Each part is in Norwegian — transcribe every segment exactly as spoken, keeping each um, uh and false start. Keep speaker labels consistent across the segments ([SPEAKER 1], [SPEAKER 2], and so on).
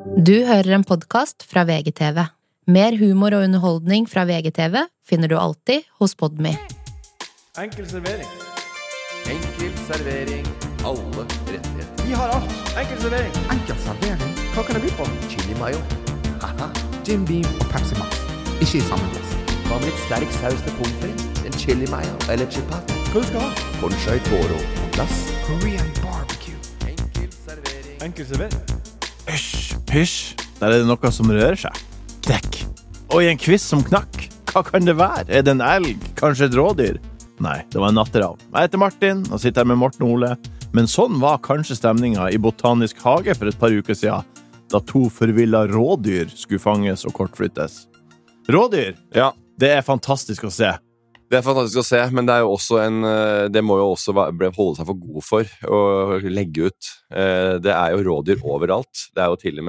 [SPEAKER 1] Du hører en podcast fra V G T V. Mer humor og underholdning fra V G T V finner du alltid hos Podme.
[SPEAKER 2] Enkel servering.
[SPEAKER 3] Enkel servering. Alle rettigheter.
[SPEAKER 2] Vi har alt. Enkel servering.
[SPEAKER 4] Enkel servering.
[SPEAKER 2] Hva kan det by på?
[SPEAKER 3] Chili mayo. Haha.
[SPEAKER 4] Jim Beam og Pepsi Max. Ikke i samme glass.
[SPEAKER 3] Hva med litt sterk saus til pommes frites? En chili mayo eller chipat?
[SPEAKER 2] Hva du skal ha?
[SPEAKER 3] Conchai toro på glass.
[SPEAKER 4] Korean barbecue.
[SPEAKER 3] Enkel servering.
[SPEAKER 2] Enkel servering.
[SPEAKER 5] Hysj, hysj. Der er det noe som rører seg. Dekk. Og i en quiz som knakk. Hva kan det være? Er det en elg? Kanskje et rådyr? Nei, det var en natteravn. Jeg heter Martin, og sitter her med Morten og Ole. Men sånn var kanskje stemningen i Botanisk hage for et par uker siden, da to forvillet rådyr skulle fanges og kortflyttes. Rådyr?
[SPEAKER 6] Ja,
[SPEAKER 5] det er fantastisk å se.
[SPEAKER 6] det er fantastisk å se, men det er jo også en det må jo også holde seg for god for å legge ut. Det er jo rådyr overalt. Det er jo til og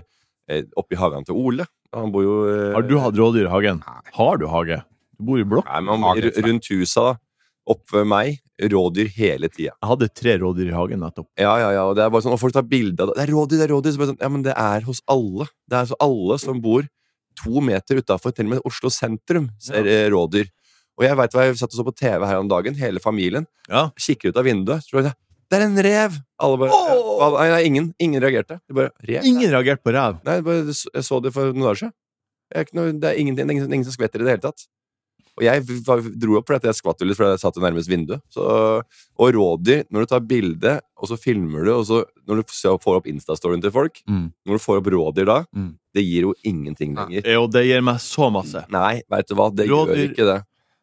[SPEAKER 6] med oppe i hagen til Ole. Han bor jo
[SPEAKER 5] Har du hatt rådyr i hagen? Har du hage? Du bor i blokk?
[SPEAKER 6] Nei, men han, rundt huset da, opp ved meg, rådyr hele tiden.
[SPEAKER 5] Jeg hadde tre rådyr i hagen nettopp.
[SPEAKER 6] Ja, ja, ja, og det er bare sånn, og folk tar bilder av det. Det er rådyr, det er rådyr. Så bare sånn, ja, men det er hos alle. Det er så alle som bor to meter utenfor, til og med Oslo sentrum, ser ja. rådyr. Og jeg vet hva, jeg satt og så på T V her om dagen, hele familien,
[SPEAKER 5] ja.
[SPEAKER 6] kikker ut av vinduet, så jeg, det er en rev! Alle bare, oh! ja, nei, nei, ingen, ingen reagerte. Det bare, rev?
[SPEAKER 5] Ingen reagerte på rev?
[SPEAKER 6] Nei, bare, jeg så det for noen dager siden. Jeg, det er ingenting, det er ingen, ingen som skvetter i det hele tatt. Og jeg dro opp fordi jeg skvatt litt, fordi jeg satt nærmest vinduet. Så, og rådyr, når du tar bilde, og så filmer du, og så når du får opp Insta-storyen til folk, mm. når du får opp rådyr da, mm. det gir jo ingenting lenger.
[SPEAKER 5] Jo, det gir meg så masse.
[SPEAKER 6] Nei, vet du hva, det rådyr, gjør ikke det.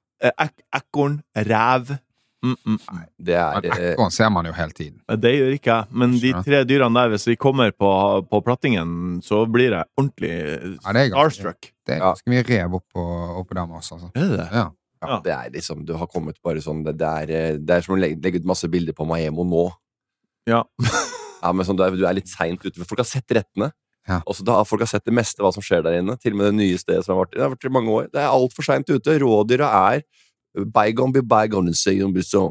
[SPEAKER 5] Ek ekkorn, ræv. Mm -mm.
[SPEAKER 6] Nei, det er...
[SPEAKER 4] Ekkorn ser man jo hele tiden.
[SPEAKER 5] Det gjør ikke jeg, men de tre dyrene der, hvis de kommer på, på plattingen, så blir jeg ordentlig ja, starstruck.
[SPEAKER 4] Det er ganske mye rev oppå, oppå dem også. Altså.
[SPEAKER 5] Er det det?
[SPEAKER 4] Ja.
[SPEAKER 6] Ja, det er liksom, du har kommet bare sånn, det, det, er, det er som å legge, legge ut masse bilder på Maemo nå.
[SPEAKER 5] Ja.
[SPEAKER 6] Ja, men sånn, du er, du er litt sent ute, for folk har sett rettene.
[SPEAKER 4] Ja.
[SPEAKER 6] Også da har folk har sett det meste hva som skjer der inne, til og med det nye stedet som har vært, det har vært i mange år. Det er alt for sent ute. Rådyra er bygone be bygone, sier de så.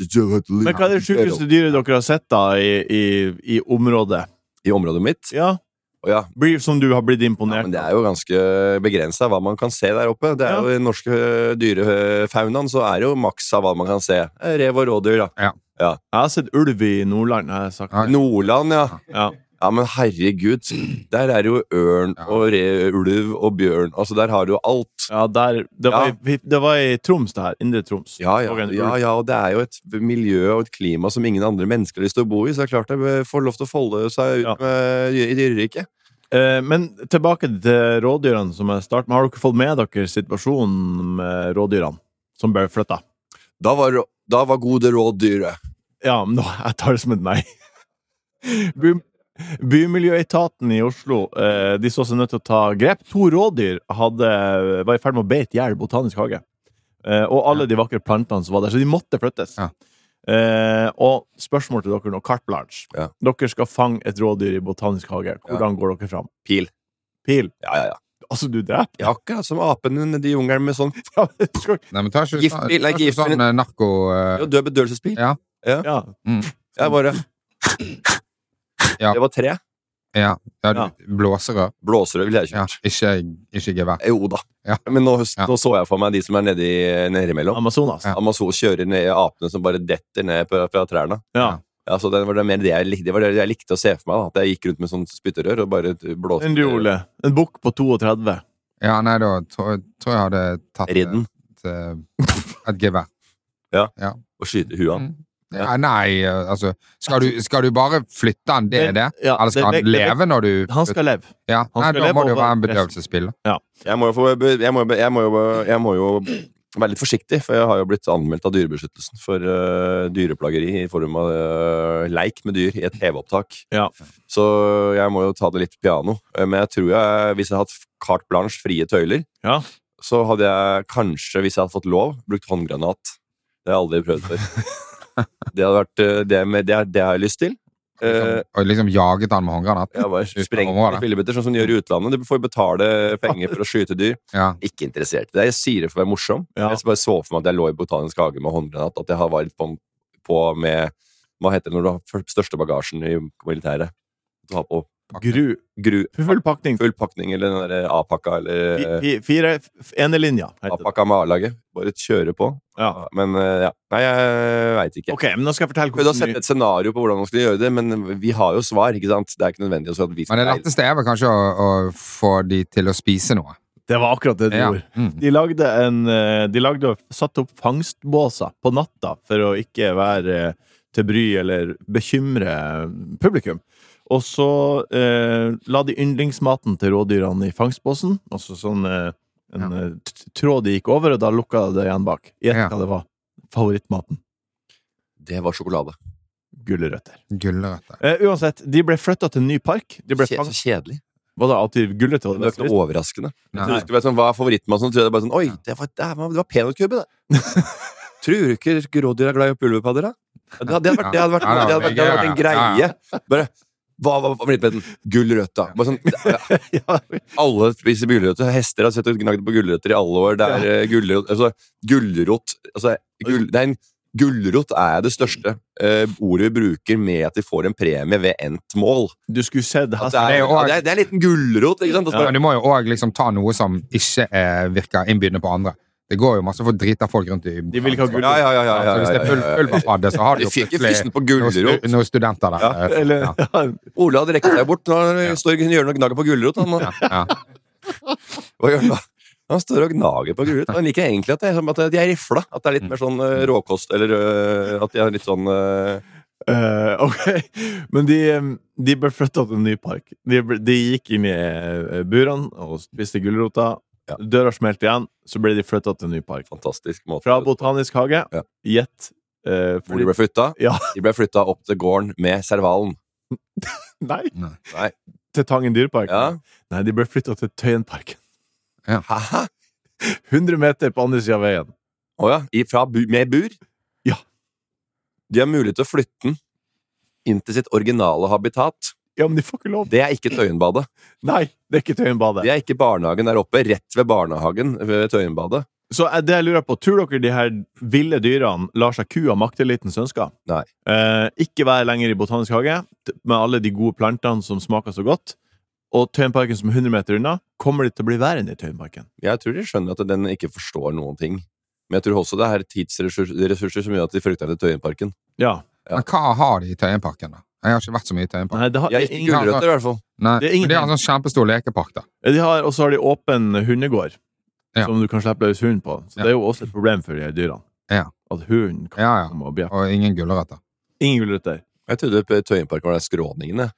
[SPEAKER 5] Men hva er det sykeste dyret dere har sett da i, i, i området?
[SPEAKER 6] I området mitt?
[SPEAKER 5] Ja.
[SPEAKER 6] Oh, ja.
[SPEAKER 5] Som du har blitt imponert.
[SPEAKER 6] Ja, men det er jo ganske begrenset hva man kan se der oppe. Det er ja. jo i den norske dyrefaunaen, så er det jo maks av hva man kan se. Rev og rådyr, da.
[SPEAKER 4] Ja.
[SPEAKER 6] Ja.
[SPEAKER 5] Jeg har sett ulv i Nordland, har jeg sagt.
[SPEAKER 6] Ja. Nordland, ja.
[SPEAKER 5] Ja.
[SPEAKER 6] Ja, men herregud, der er det jo ørn og re, ulv og bjørn. Altså, der har du jo alt.
[SPEAKER 5] Ja, der, det, var ja. I, det var i Troms det her, Indre Troms.
[SPEAKER 6] Ja, ja, ja, ja, og det er jo et miljø og et klima som ingen andre mennesker har lyst til å bo i, så det er klart det får lov til å folde seg ut ja. med, i dyreriket.
[SPEAKER 5] Eh, men tilbake til rådyrene som jeg startet med. Har dere fått med dere situasjonen med rådyrene som ble flyttet?
[SPEAKER 6] Da var, da var gode rådyret.
[SPEAKER 5] Ja, men nå, jeg tar det som et nei. Bymiljøetaten i Oslo, eh, de så seg nødt til å ta grep. To rådyr hadde, var i ferd med å beite ihjel Botanisk hage. Eh, og alle ja. de vakre plantene som var der, så de måtte flyttes. Ja. Eh, og spørsmål til dere nå, carte blanche. Ja. Dere skal fange et rådyr i Botanisk hage. Hvordan ja. går dere fram?
[SPEAKER 6] Pil.
[SPEAKER 5] Pil?
[SPEAKER 6] Ja, ja, ja.
[SPEAKER 5] Altså, du dreper?
[SPEAKER 6] Ja, akkurat som apene nede i jungelen med sånn
[SPEAKER 4] Nei, men ta ikke
[SPEAKER 6] giftpil, nei, ikke
[SPEAKER 4] sånn narko... Uh...
[SPEAKER 6] Ja, død bedøvelsespil.
[SPEAKER 4] Ja.
[SPEAKER 6] Ja.
[SPEAKER 5] Ja.
[SPEAKER 4] Mm.
[SPEAKER 6] Jeg bare...
[SPEAKER 4] Ja.
[SPEAKER 6] Det var tre.
[SPEAKER 4] Ja, ja, ja. Blåserør.
[SPEAKER 6] Blåserør vil jeg ikke.
[SPEAKER 4] Ja, ikke, ikke gevær.
[SPEAKER 6] Jo da.
[SPEAKER 4] Ja.
[SPEAKER 6] Men nå,
[SPEAKER 4] ja.
[SPEAKER 6] nå så jeg for meg de som er nede, i, nede imellom.
[SPEAKER 5] Amazonas.
[SPEAKER 6] Ja. Amazonas kjører ned apene som bare detter ned på, fra trærne.
[SPEAKER 5] Ja.
[SPEAKER 6] Ja, så det var det, mer det, jeg likte, det var det jeg likte å se for meg, da. At jeg gikk rundt med sånn spytterør og bare blåste.
[SPEAKER 5] En duole. En bukk på trettito.
[SPEAKER 4] Ja, nei, da tror, tror jeg hadde tatt
[SPEAKER 6] Ridden.
[SPEAKER 4] Et, et gevær.
[SPEAKER 6] Ja.
[SPEAKER 4] Ja,
[SPEAKER 6] og skyte huan.
[SPEAKER 4] Mm. Ja, nei, altså skal du, skal du bare flytte han, det er det?
[SPEAKER 5] Ja,
[SPEAKER 4] eller skal
[SPEAKER 5] det,
[SPEAKER 4] han leve når du...
[SPEAKER 5] Han skal leve.
[SPEAKER 4] Ja,
[SPEAKER 5] han
[SPEAKER 4] nei,
[SPEAKER 5] skal
[SPEAKER 4] da
[SPEAKER 5] leve
[SPEAKER 4] må det jo være en bedøvelsesspill.
[SPEAKER 5] Ja.
[SPEAKER 6] Jeg må jo, få, jeg, må, jeg, må jo, jeg må jo være litt forsiktig, for jeg har jo blitt anmeldt av Dyrebeskyttelsen for uh, dyreplageri i form av uh, leik med dyr i et T V-opptak.
[SPEAKER 5] Ja.
[SPEAKER 6] Så jeg må jo ta det litt piano. Men jeg tror jeg, hvis jeg hadde hatt carte blanche, frie tøyler,
[SPEAKER 5] ja.
[SPEAKER 6] så hadde jeg kanskje, hvis jeg hadde fått lov, brukt håndgranat. Det har jeg aldri prøvd før. Det hadde vært det, med, det, det har jeg lyst til.
[SPEAKER 4] Liksom, og liksom jaget han med håndgranat.
[SPEAKER 6] Ja, bare sprengt i fillebitter, sånn som de gjør i utlandet. Du får betale penger for å skyte dyr.
[SPEAKER 4] Ja.
[SPEAKER 6] Ikke interessert i det. Jeg sier det for å være morsom.
[SPEAKER 5] Ja.
[SPEAKER 6] Jeg bare så for meg at jeg lå i Botanisk hage med håndgranat, at jeg har vært på, på med, hva heter det når du har største bagasjen i militæret? Du har på
[SPEAKER 5] Gru.
[SPEAKER 6] Gru.
[SPEAKER 5] Full pakning.
[SPEAKER 6] Full pakning, eller den der A-pakka, eller
[SPEAKER 5] Fi- fi- Fire, f- ene linja. heter det.
[SPEAKER 6] A-pakka med A-laget. Bare kjøre på.
[SPEAKER 5] Ja.
[SPEAKER 6] Men eh, ja, nei, jeg vet ikke.
[SPEAKER 5] Ok, men nå skal jeg fortelle
[SPEAKER 6] Vi har
[SPEAKER 5] hvordan
[SPEAKER 6] sett et scenario på hvordan man skal gjøre det, men vi har jo svar, ikke sant? Det er ikke nødvendig at vi skal
[SPEAKER 4] Men det letteste er vel kanskje å, å få de til å spise noe.
[SPEAKER 5] Det var akkurat det de
[SPEAKER 4] Ja.
[SPEAKER 5] gjorde.
[SPEAKER 4] Mm.
[SPEAKER 5] De lagde en eh, De lagde og satte opp fangstbåser på natta for å ikke være eh, til bry eller bekymre publikum. Og så eh, la de yndlingsmaten til rådyrene i fangstbåsen. Altså sånn eh, en
[SPEAKER 4] Ja.
[SPEAKER 5] eh, t- tråd de gikk over, og da lukka det igjen bak. Gjett
[SPEAKER 4] Ja.
[SPEAKER 5] hva det var. Favorittmaten.
[SPEAKER 6] Det var sjokolade.
[SPEAKER 5] Gulrøtter.
[SPEAKER 4] Gulrøtter.
[SPEAKER 5] Eh, uansett, de ble flytta til en ny park. De ble
[SPEAKER 6] Kje,
[SPEAKER 5] fang...
[SPEAKER 6] så kjedelig.
[SPEAKER 5] Hva da? Alltid gulrøtter?
[SPEAKER 6] Det var ikke noe overraskende.
[SPEAKER 4] Nei.
[SPEAKER 6] Jeg husker, sånn, hva er favorittmaten? Så tror jeg det bare sånn, oi, det var, det var, det var peanøttkubbe, det. Tror du ikke rådyr er glad i pulverpadder, da? Det hadde vært, det hadde vært, det hadde vært, det hadde vært en greie. Bare, hva var favorittmaten? Gulrøtter. Bare sånn,
[SPEAKER 5] Ja.
[SPEAKER 6] alle spiser gulrøtter. Hester har sett og gnagd på gulrøtter i alle år. Det er eh, gulrot, altså, gulrot, altså, gull, det er en Gulrot er det største eh, ordet vi bruker med at de får en premie ved endt mål.
[SPEAKER 5] Du skulle sett
[SPEAKER 6] At
[SPEAKER 5] hest.
[SPEAKER 6] det, er,
[SPEAKER 4] det er jo
[SPEAKER 6] ja,
[SPEAKER 4] også-
[SPEAKER 6] det, er, det er en liten gulrot, ikke sant? Og så
[SPEAKER 4] Men du må jo òg liksom ta noe som ikke er, virker innbydende på andre. Det går jo masse for drita folk rundt i
[SPEAKER 5] De vil ikke ha gulrot.
[SPEAKER 6] Ja, ja, ja, ja, ja,
[SPEAKER 4] Så hvis det er full,
[SPEAKER 6] ja, ja, ja.
[SPEAKER 4] pulverpadde, så har du
[SPEAKER 6] De
[SPEAKER 4] jo
[SPEAKER 6] fikk ikke
[SPEAKER 4] plutselig
[SPEAKER 6] fisten på
[SPEAKER 4] noen,
[SPEAKER 6] gulrot.
[SPEAKER 4] stu, noen studenter der.
[SPEAKER 6] Ja,
[SPEAKER 5] Eller,
[SPEAKER 4] Ja.
[SPEAKER 5] ja.
[SPEAKER 6] Ole hadde rekket deg bort. Nå står Jørgen og gnager på gulrot. Han, nå.
[SPEAKER 4] Ja.
[SPEAKER 6] Hva gjør han da? Han står og gnager på gulrot. Han liker egentlig at, det er, som at de er rifla. At det er litt mer sånn eh, råkost, eller eh, at de er litt sånn eh,
[SPEAKER 5] Eh, ok, men de, eh, de ble flytta til en ny park. De, ble, de gikk inn i eh, burene og spiste gulrota.
[SPEAKER 6] Ja.
[SPEAKER 5] Døra smelte igjen, så ble de flytta til en ny park.
[SPEAKER 6] fantastisk måte.
[SPEAKER 5] Fra Botanisk hage.
[SPEAKER 6] Ja.
[SPEAKER 5] Gjett. eh,
[SPEAKER 6] Hvor de ble flytta?
[SPEAKER 5] Ja.
[SPEAKER 6] De ble flytta opp til gården med Servalen.
[SPEAKER 5] Nei,
[SPEAKER 6] Nei.
[SPEAKER 5] til Tangen dyrepark.
[SPEAKER 6] Ja.
[SPEAKER 5] Nei, de ble flytta til Tøyenparken.
[SPEAKER 6] Hæ?
[SPEAKER 5] hundre meter på andre sida av veien.
[SPEAKER 6] Å ja. I, fra bu, med bur?
[SPEAKER 5] Ja.
[SPEAKER 6] De har mulighet til å flytte den inn til sitt originale habitat.
[SPEAKER 5] Ja, men de får ikke lov.
[SPEAKER 6] Det er ikke Tøyenbadet.
[SPEAKER 5] Nei, det er ikke Tøyenbadet.
[SPEAKER 6] Det er ikke barnehagen der oppe, rett ved barnehagen ved Tøyenbadet.
[SPEAKER 5] Så eh, det jeg lurer på, tror dere de her ville dyrene lar seg kua maktelitens ønsker?
[SPEAKER 6] Nei.
[SPEAKER 5] Eh, ikke være lenger i Botanisk hage, t- med alle de gode plantene som smaker så godt. Og Tøyenparken som er hundre meter unna, kommer de til å bli værende i Tøyenparken?
[SPEAKER 6] Jeg tror de skjønner at den ikke forstår noen ting. Men jeg tror også det er tidsressurser som gjør at de frykter etter Tøyenparken.
[SPEAKER 5] Ja.
[SPEAKER 4] Men hva har de i Tøyenparken, da? Jeg har ikke vært så mye i Tøyenparken.
[SPEAKER 5] Nei, det har,
[SPEAKER 6] Jeg er ikke
[SPEAKER 5] ingen,
[SPEAKER 6] gulrøtter, i hvert fall.
[SPEAKER 4] Nei,
[SPEAKER 5] Det er
[SPEAKER 4] men
[SPEAKER 5] ingenting.
[SPEAKER 4] de har en sånn kjempestor lekepark, da.
[SPEAKER 5] de har, og så har de åpen hundegård,
[SPEAKER 4] Ja.
[SPEAKER 5] som du kan slippe løs hund på. Så
[SPEAKER 4] Ja.
[SPEAKER 5] det er jo også et problem for de her dyrene.
[SPEAKER 4] Ja.
[SPEAKER 5] At hunden kan
[SPEAKER 4] Ja, ja.
[SPEAKER 5] komme og bjeffe.
[SPEAKER 4] Og ingen gulrøtter.
[SPEAKER 5] Ingen gulrøtter.
[SPEAKER 6] Jeg trodde Tøyenparken var der skråningene.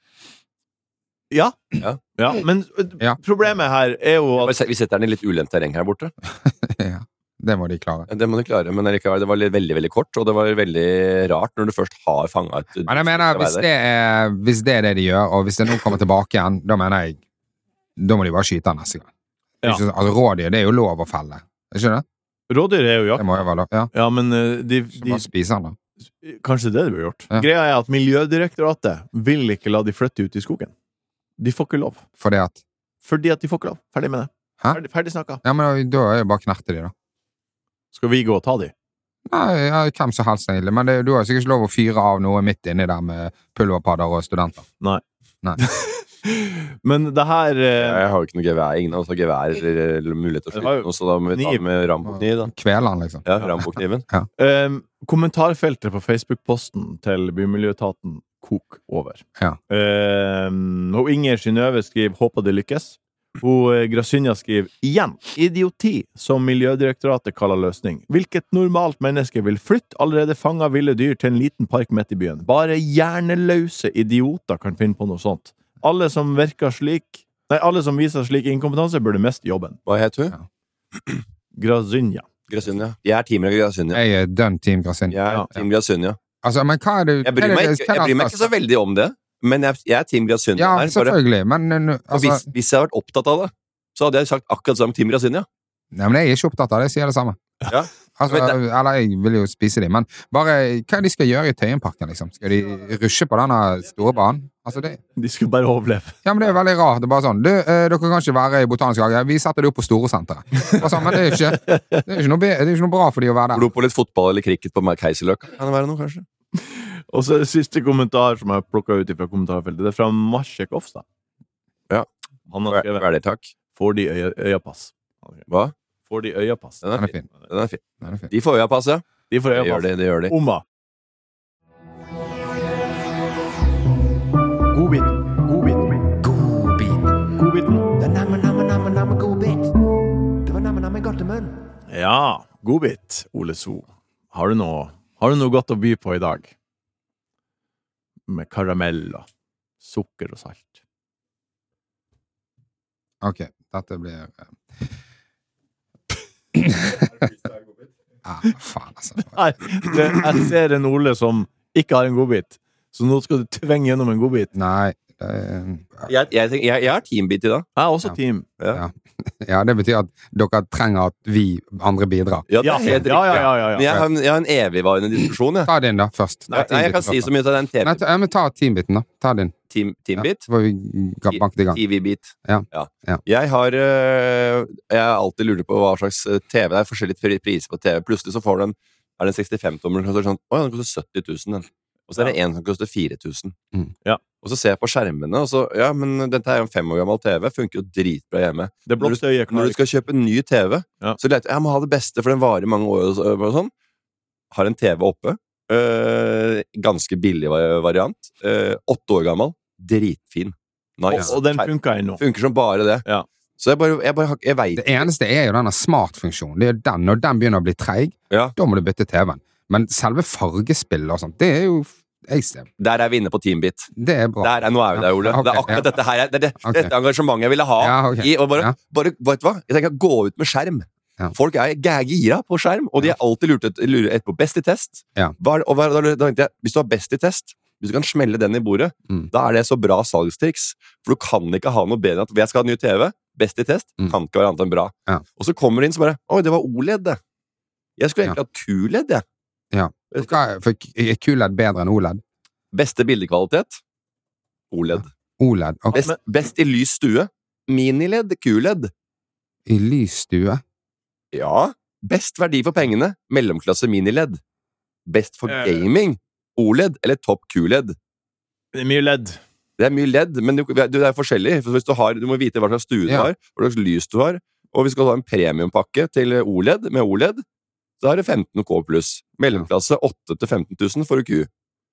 [SPEAKER 5] Ja.
[SPEAKER 6] Ja.
[SPEAKER 5] ja. Men ø,
[SPEAKER 4] Ja.
[SPEAKER 5] problemet her er jo at
[SPEAKER 6] Vi setter den i litt ulendt terreng her borte.
[SPEAKER 4] Ja, det må de klare.
[SPEAKER 6] Det må de klare, men allikevel, det var litt- veldig veldig kort, og det var veldig rart når du først har fanga et
[SPEAKER 4] Men jeg mener, hvis det, er, hvis det er det de gjør, og hvis det nå kommer tilbake igjen, da mener jeg da må de bare skyte den neste gang. Det er
[SPEAKER 5] Ja.
[SPEAKER 4] ikke sånn- altså, rådyr, det er jo lov å felle. Er ikke det?
[SPEAKER 5] rådyr er jo
[SPEAKER 4] Det
[SPEAKER 5] jakt.
[SPEAKER 4] må jo være lov. Ja,
[SPEAKER 5] Ja, men ø, de,
[SPEAKER 4] så
[SPEAKER 5] de
[SPEAKER 4] bare spise den, da.
[SPEAKER 5] Kanskje det det blir gjort.
[SPEAKER 4] Ja.
[SPEAKER 5] Greia er at Miljødirektoratet vil ikke la de flytte ut i skogen. De får ikke lov.
[SPEAKER 4] Fordi at
[SPEAKER 5] Fordi at de får ikke lov. Ferdig med det.
[SPEAKER 4] Hæ?
[SPEAKER 5] Ferdig, ferdig snakka.
[SPEAKER 4] Ja, men da er jo bare knerte de, da.
[SPEAKER 5] Skal vi gå og ta de?
[SPEAKER 4] Nei, ja, hvem som helst, egentlig. Men det, du har jo sikkert ikke lov å fyre av noe midt inni der med pulverpadder og studenter.
[SPEAKER 5] Nei.
[SPEAKER 4] Nei.
[SPEAKER 5] Men det her eh,
[SPEAKER 6] Jeg har jo ikke noe gevær. Ingen av oss har gevær eller, eller mulighet til å
[SPEAKER 5] Det var
[SPEAKER 6] skyte
[SPEAKER 5] jo
[SPEAKER 6] noe, så da må vi ta
[SPEAKER 5] kniv.
[SPEAKER 6] det med Rambo-kniv, da.
[SPEAKER 4] Kveler han, liksom.
[SPEAKER 6] Ja, Rambo-kniven.
[SPEAKER 5] eh, Kommentarfeltet på Facebook-posten til Bymiljøetaten kok over.
[SPEAKER 4] Ja.
[SPEAKER 5] Eh, og Inger Synnøve skriver 'Håper det lykkes'. Hun eh, Grasynja skriver 'Igjen idioti som Miljødirektoratet kaller løsning'. Hvilket normalt menneske vil flytte allerede fanga ville dyr til en liten park midt i byen? Bare hjerneløse idioter kan finne på noe sånt. Alle som virker slik Nei, alle som viser slik inkompetanse, burde miste jobben.
[SPEAKER 6] Hva heter hun?
[SPEAKER 4] Ja.
[SPEAKER 5] Grasynja.
[SPEAKER 6] Grasynja. Jeg er team Grasynja.
[SPEAKER 4] Jeg er done team Grasin.
[SPEAKER 6] Jeg er
[SPEAKER 5] Ja.
[SPEAKER 6] team Grasynja.
[SPEAKER 4] Altså, men hva er det
[SPEAKER 6] Jeg bryr
[SPEAKER 4] hva
[SPEAKER 6] meg
[SPEAKER 4] er det-
[SPEAKER 6] ikke,
[SPEAKER 4] hva er
[SPEAKER 6] jeg
[SPEAKER 4] det-
[SPEAKER 6] bryr meg ikke så veldig om det, men jeg, jeg er team Grasynja
[SPEAKER 4] Ja,
[SPEAKER 6] her. Bare,
[SPEAKER 4] selvfølgelig, men nå-
[SPEAKER 6] og
[SPEAKER 4] altså,
[SPEAKER 6] hvis, hvis jeg hadde vært opptatt av det, så hadde jeg sagt akkurat som team Grasynja.
[SPEAKER 4] Nei, men jeg er ikke opptatt av det, jeg sier det samme.
[SPEAKER 6] Ja.
[SPEAKER 4] Altså,
[SPEAKER 6] Men
[SPEAKER 4] eller jeg vil jo spise dem, men bare hva er det de skal gjøre i Tøyenparken, liksom? Skal de rushe på denne store banen? Altså, det,
[SPEAKER 5] De skulle bare overleve.
[SPEAKER 4] ja, men det er veldig rart. Det er bare sånn, du, eh, dere kan ikke være i Botanisk hage, vi setter det opp på Storesenteret. Og sånn, men det er jo ikke, det er ikke, noe, be- det er ikke noe bra for de å være der.
[SPEAKER 6] Glo på litt fotball eller cricket på Keiserløkka. Kan det være noe, kanskje?
[SPEAKER 5] Og så er det siste kommentar som jeg har plukket ut fra kommentarfeltet. Det er fra Marsek Ofstad. Han har
[SPEAKER 6] Hva
[SPEAKER 5] skrevet
[SPEAKER 6] er det, takk?
[SPEAKER 5] Får de øya, øyapass.
[SPEAKER 6] Hva?
[SPEAKER 5] Får de øyapass.
[SPEAKER 6] Den
[SPEAKER 4] Den
[SPEAKER 6] er
[SPEAKER 4] er
[SPEAKER 6] fin.
[SPEAKER 4] fin.
[SPEAKER 6] Den er fin.
[SPEAKER 4] Den er fin.
[SPEAKER 6] De får øya passe.
[SPEAKER 5] De får
[SPEAKER 6] Det gjør
[SPEAKER 5] øyapass.
[SPEAKER 6] de, det gjør de.
[SPEAKER 5] Omma. Godbiten. Godbiten.
[SPEAKER 3] Godbit.
[SPEAKER 5] Godbiten.
[SPEAKER 3] Det er namme, namme, namme, namme godbit. Det var namme, namme godt i munn.
[SPEAKER 5] Ja, godbit, Ole So. Har du noe, har du noe godt å by på i dag? Med karamell og sukker og salt.
[SPEAKER 4] Ok, dette blir ah, faen altså.
[SPEAKER 5] Nei, det, jeg ser en Ole som ikke har en godbit, så nå skal du tvinge gjennom en godbit.
[SPEAKER 4] Nei, det er,
[SPEAKER 6] Jeg, jeg, tenker- jeg, jeg har teambit i dag.
[SPEAKER 5] Jeg er også
[SPEAKER 4] Ja.
[SPEAKER 5] team.
[SPEAKER 4] ja. ja, det betyr at dere trenger at vi andre bidrar.
[SPEAKER 6] Ja, det
[SPEAKER 5] Ja,
[SPEAKER 6] er helt
[SPEAKER 5] ja, ja,
[SPEAKER 6] riktig.
[SPEAKER 5] ja, ja, ja.
[SPEAKER 6] Men jeg har, en- jeg har en evigvarende diskusjon, jeg.
[SPEAKER 4] Ta din da, først.
[SPEAKER 6] Nei,
[SPEAKER 4] Ta
[SPEAKER 6] nei, jeg kan
[SPEAKER 4] teambiten
[SPEAKER 6] si
[SPEAKER 4] først,
[SPEAKER 6] så mye til den
[SPEAKER 4] da. Nei,
[SPEAKER 6] T V-
[SPEAKER 4] ta, ja, men ta teambiten da. Ta din.
[SPEAKER 6] team, teambit.
[SPEAKER 4] Ja, så får vi ga- banke det i gang.
[SPEAKER 6] T V-bit.
[SPEAKER 4] Ja, ja.
[SPEAKER 6] Jeg har øh, Jeg har alltid lurt på hva slags øh, T V. Det er forskjellige pri- priser på T V. Plutselig så får du en Er det en sekstifem-tommer som koster sånn Å ja, den koster sytti tusen, den. Og så er det en som koster fire tusen.
[SPEAKER 4] Mm.
[SPEAKER 5] Ja.
[SPEAKER 6] Og så ser jeg på skjermene, og så Ja, men dette er jo en fem år gammel T V. Funker jo dritbra hjemme.
[SPEAKER 5] Det blåste øyet
[SPEAKER 6] Når du skal kjøpe en ny T V,
[SPEAKER 5] Ja.
[SPEAKER 6] så leter jeg Jeg må ha det beste, for den varer i mange år og, så- og sånn. Har en T V oppe. Øh, ganske billig va- variant. Øh, åtte år gammel. Dritfin. Nice.
[SPEAKER 5] Og, og den funker ennå.
[SPEAKER 6] Funker som bare det.
[SPEAKER 5] Ja.
[SPEAKER 6] Så jeg bare Jeg, bare, har- jeg veit
[SPEAKER 4] Det eneste er jo denne smartfunksjonen. Det er jo den, når den begynner å bli treig,
[SPEAKER 6] Ja.
[SPEAKER 4] da må du bytte T V-en. Men selve fargespill og sånt, det er jo jeg ser,
[SPEAKER 6] Der er vi inne på teambit.
[SPEAKER 4] det er bra.
[SPEAKER 6] Der er, nå er vi der, Ole.
[SPEAKER 4] Ja, ok,
[SPEAKER 6] det er akkurat
[SPEAKER 4] ja.
[SPEAKER 6] dette her det er det,
[SPEAKER 4] Ok.
[SPEAKER 6] Dette engasjementet jeg ville ha.
[SPEAKER 4] Ja, ok.
[SPEAKER 6] I, og bare,
[SPEAKER 4] Ja.
[SPEAKER 6] bare, vet du hva? Jeg tenker Gå ut med skjerm.
[SPEAKER 4] Ja.
[SPEAKER 6] Folk er gæ- gira på skjerm, og de er alltid lurt et, lurer et på best i test.
[SPEAKER 4] Ja.
[SPEAKER 6] Hva er, og hva, da, da tenkte jeg, Hvis du har best i test, hvis du kan smelle den i bordet,
[SPEAKER 4] Mm.
[SPEAKER 6] da er det så bra salgstriks. For du kan ikke ha noe bedre enn at jeg skal ha ny T V. Best i test
[SPEAKER 4] Mm.
[SPEAKER 6] kan ikke være annet enn bra.
[SPEAKER 4] Ja.
[SPEAKER 6] Og så kommer det inn så bare Oi, det var O L E D, det. Jeg skulle egentlig
[SPEAKER 4] Ja.
[SPEAKER 6] hatt Q L E D, jeg.
[SPEAKER 4] Ja. Hva er, for er Q L E D bedre enn O L E D?
[SPEAKER 6] Beste bildekvalitet O L E D.
[SPEAKER 4] O L E D, ok.
[SPEAKER 6] Best, best i lys stue Mini-L E D, Q L E D.
[SPEAKER 4] I lys stue.
[SPEAKER 6] Ja. Best verdi for pengene mellomklasse Mini-L E D. Best for
[SPEAKER 5] Eh.
[SPEAKER 6] gaming O L E D eller topp Q L E D.
[SPEAKER 5] Det er mye ledd.
[SPEAKER 6] Det er mye L E D, men du, du, det er forskjellig. For hvis du, har, du må vite hva slags stue du
[SPEAKER 4] Ja.
[SPEAKER 6] har, hva slags lys du har. Og hvis du skal ha en premiumpakke til O L E D med O L E D, så er det femten K pluss. Mellomklasse åtte til femten tusen får du Q.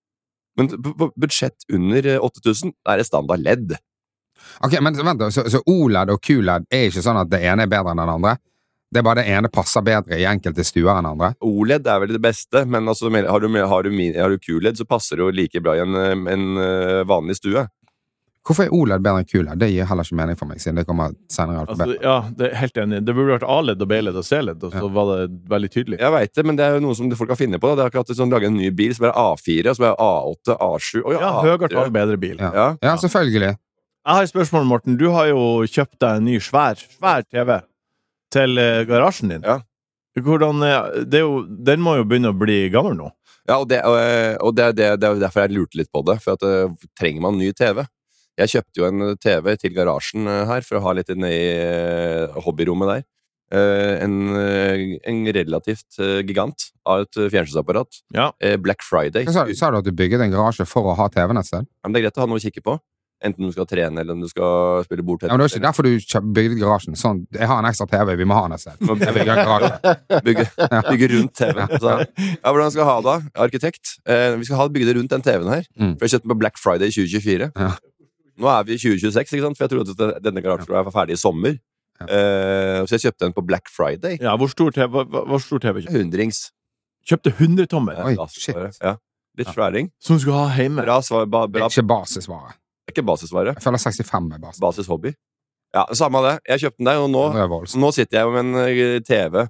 [SPEAKER 6] Men på, på budsjett under åtte tusen er det standard L E D.
[SPEAKER 4] Ok, men vent da, så, så O L E D og Q L E D er ikke sånn at det ene er bedre enn den andre? Det er bare det ene passer bedre i enkelte stuer enn andre?
[SPEAKER 6] O L E D er vel det beste, men altså, har, du, har, du, har du Q L E D, så passer det jo like bra i en, en vanlig stue.
[SPEAKER 4] Hvorfor er O L E D bedre enn Q L E D? Det gir heller ikke mening for meg, siden det kommer senere i
[SPEAKER 5] Altså,
[SPEAKER 4] alfabetet.
[SPEAKER 5] ja, det er helt enig. Det burde vært A-ledd og B-ledd og C-ledd, og så
[SPEAKER 4] Ja.
[SPEAKER 5] var det veldig tydelig.
[SPEAKER 6] Jeg vet det, men det er jo noe som folk kan finne på. Da. Det er akkurat sånn, lage en ny bil, så blir det A fire, så blir det A åtte, A sju og ja,
[SPEAKER 5] Ja,
[SPEAKER 6] A
[SPEAKER 5] høyere
[SPEAKER 6] tre.
[SPEAKER 5] tall, bedre bil.
[SPEAKER 4] Ja.
[SPEAKER 6] Ja.
[SPEAKER 4] Ja, selvfølgelig.
[SPEAKER 5] Jeg har et spørsmål, Morten. Du har jo kjøpt deg en ny svær, svær T V til eh, garasjen din.
[SPEAKER 6] Ja.
[SPEAKER 5] Hvordan, eh, det er jo, den må jo begynne å bli gammel nå.
[SPEAKER 6] Ja, og, det, og, og det, er det, det er jo derfor jeg lurte litt på det. For at uh, trenger man ny T V? Jeg kjøpte jo en T V til garasjen uh, her for å ha litt inne i uh, hobbyrommet der. Uh, en, uh, en relativt uh, gigant av et uh, fjernsynsapparat.
[SPEAKER 5] Ja.
[SPEAKER 6] Uh, Black Friday.
[SPEAKER 4] Hva sa, sa du at du bygget en garasje for å ha T V-en et sted?
[SPEAKER 6] Ja, men det er greit å ha noe å kikke på. Enten du skal trene, eller om du skal spille bordtennis.
[SPEAKER 4] Ja, men det var ikke derfor du kjøp- bygde garasjen. Sånn, jeg har en ekstra T V, vi må ha den et sted. Jeg bygger en garasje.
[SPEAKER 6] bygge, bygge rundt T V. Så, ja, hvordan skal jeg ha det? Arkitekt. Eh, vi skal ha bygge det rundt den T V-en her.
[SPEAKER 4] Mm.
[SPEAKER 6] For jeg kjøpte den på Black Friday i tjue tjuefire.
[SPEAKER 4] Ja.
[SPEAKER 6] Nå er vi i tjue tjueseks, ikke sant? For jeg trodde at det- denne garasjen skulle være ferdig i sommer.
[SPEAKER 4] Ja.
[SPEAKER 6] Eh, så jeg kjøpte den på Black Friday.
[SPEAKER 5] Ja, hvor stor T V, hva- hva- hvor stor T V kjøpte du?
[SPEAKER 6] Hundrings.
[SPEAKER 5] Kjøpte hundre tommer,
[SPEAKER 4] Oi,
[SPEAKER 6] Gassvare.
[SPEAKER 4] shit.
[SPEAKER 6] Ja. Litt sværing.
[SPEAKER 5] som du skulle ha hjemme.
[SPEAKER 6] Bra svar. Ba,
[SPEAKER 4] Det
[SPEAKER 6] bra.
[SPEAKER 4] er ikke basisvare.
[SPEAKER 6] Det er ikke basisvare.
[SPEAKER 4] Jeg føler sekstifem er basis.
[SPEAKER 6] Basis hobby. Ja, samme av det. Jeg kjøpte den der, og nå,
[SPEAKER 4] Det er voldsomt.
[SPEAKER 6] nå sitter jeg med en eh, T V.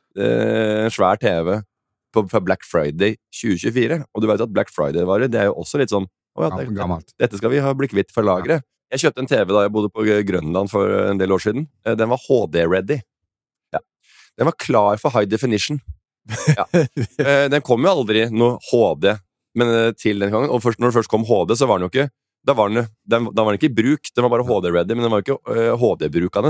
[SPEAKER 6] eh, En svær T V på, fra Black Friday tjue tjuefire. Og du vet at Black Friday-varer, det er jo også litt sånn å ja, det,
[SPEAKER 4] Gammelt.
[SPEAKER 6] dette skal vi ha bli kvitt fra lageret. Jeg kjøpte en T V da jeg bodde på Grønland for en del år siden. Eh, Den var H D-ready. Ja. Den var klar for high definition. Ja. Eh, Den kom jo aldri noe H D men eh, til den gangen. Og først, når det først kom H D, så var den jo ikke Da var den, den, da var den ikke i bruk. Den var bare H D-ready, men den var jo ikke eh, H D-brukende.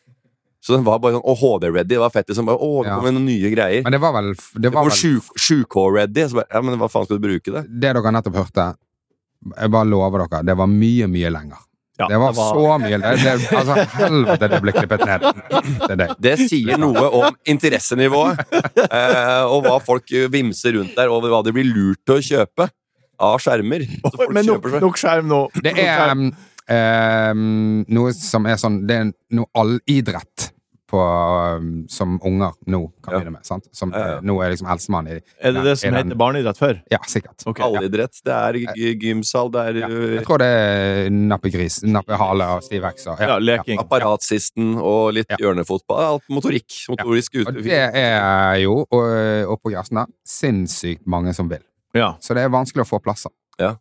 [SPEAKER 6] Så den var bare sånn Å, H D-ready. Det var fett. Liksom, bare, å, det
[SPEAKER 4] Ja.
[SPEAKER 6] kommer noen nye greier.
[SPEAKER 4] Men det var vel Det
[SPEAKER 6] Det
[SPEAKER 4] var
[SPEAKER 6] var
[SPEAKER 4] vel
[SPEAKER 6] sju K-ready. Så bare, ja, men hva faen skal du bruke det?
[SPEAKER 4] det dere nettopp hørte. Jeg bare lover dere, det var mye, mye lenger.
[SPEAKER 5] Ja,
[SPEAKER 4] Det var så mye. Det, det, altså, helvete, det ble klippet ned. Det, det.
[SPEAKER 6] Det sier noe om interessenivået, eh, og hva folk vimser rundt der, og hva det blir lurt til å kjøpe av skjermer. Så folk
[SPEAKER 5] Men nok,
[SPEAKER 6] kjøper seg-
[SPEAKER 5] nok skjerm nå.
[SPEAKER 4] Det er um, um, noe som er sånn Det er noe allidrett på, um, som unger nå kan
[SPEAKER 6] Ja.
[SPEAKER 4] begynne med. Sant? Som,
[SPEAKER 6] Ja, ja.
[SPEAKER 4] Nå er liksom eldstemann i
[SPEAKER 5] Er det det som
[SPEAKER 4] i den-
[SPEAKER 5] heter barneidrett før?
[SPEAKER 4] Ja, sikkert.
[SPEAKER 5] Ok.
[SPEAKER 6] Allidrett, det er g- gymsal, det er
[SPEAKER 4] Ja.
[SPEAKER 6] øh,
[SPEAKER 4] Jeg tror det er nappegris, nappehale og stiv X. og-
[SPEAKER 5] Ja, leking.
[SPEAKER 6] apparatsisten og litt
[SPEAKER 4] Ja.
[SPEAKER 6] hjørnefotball. Alt motorikk. Motorisk
[SPEAKER 4] Og
[SPEAKER 6] ut.
[SPEAKER 4] det er jo, og, og på Gjersen, sinnssykt mange som vil.
[SPEAKER 5] Ja.
[SPEAKER 4] Så det er vanskelig å få plasser.
[SPEAKER 6] Ja.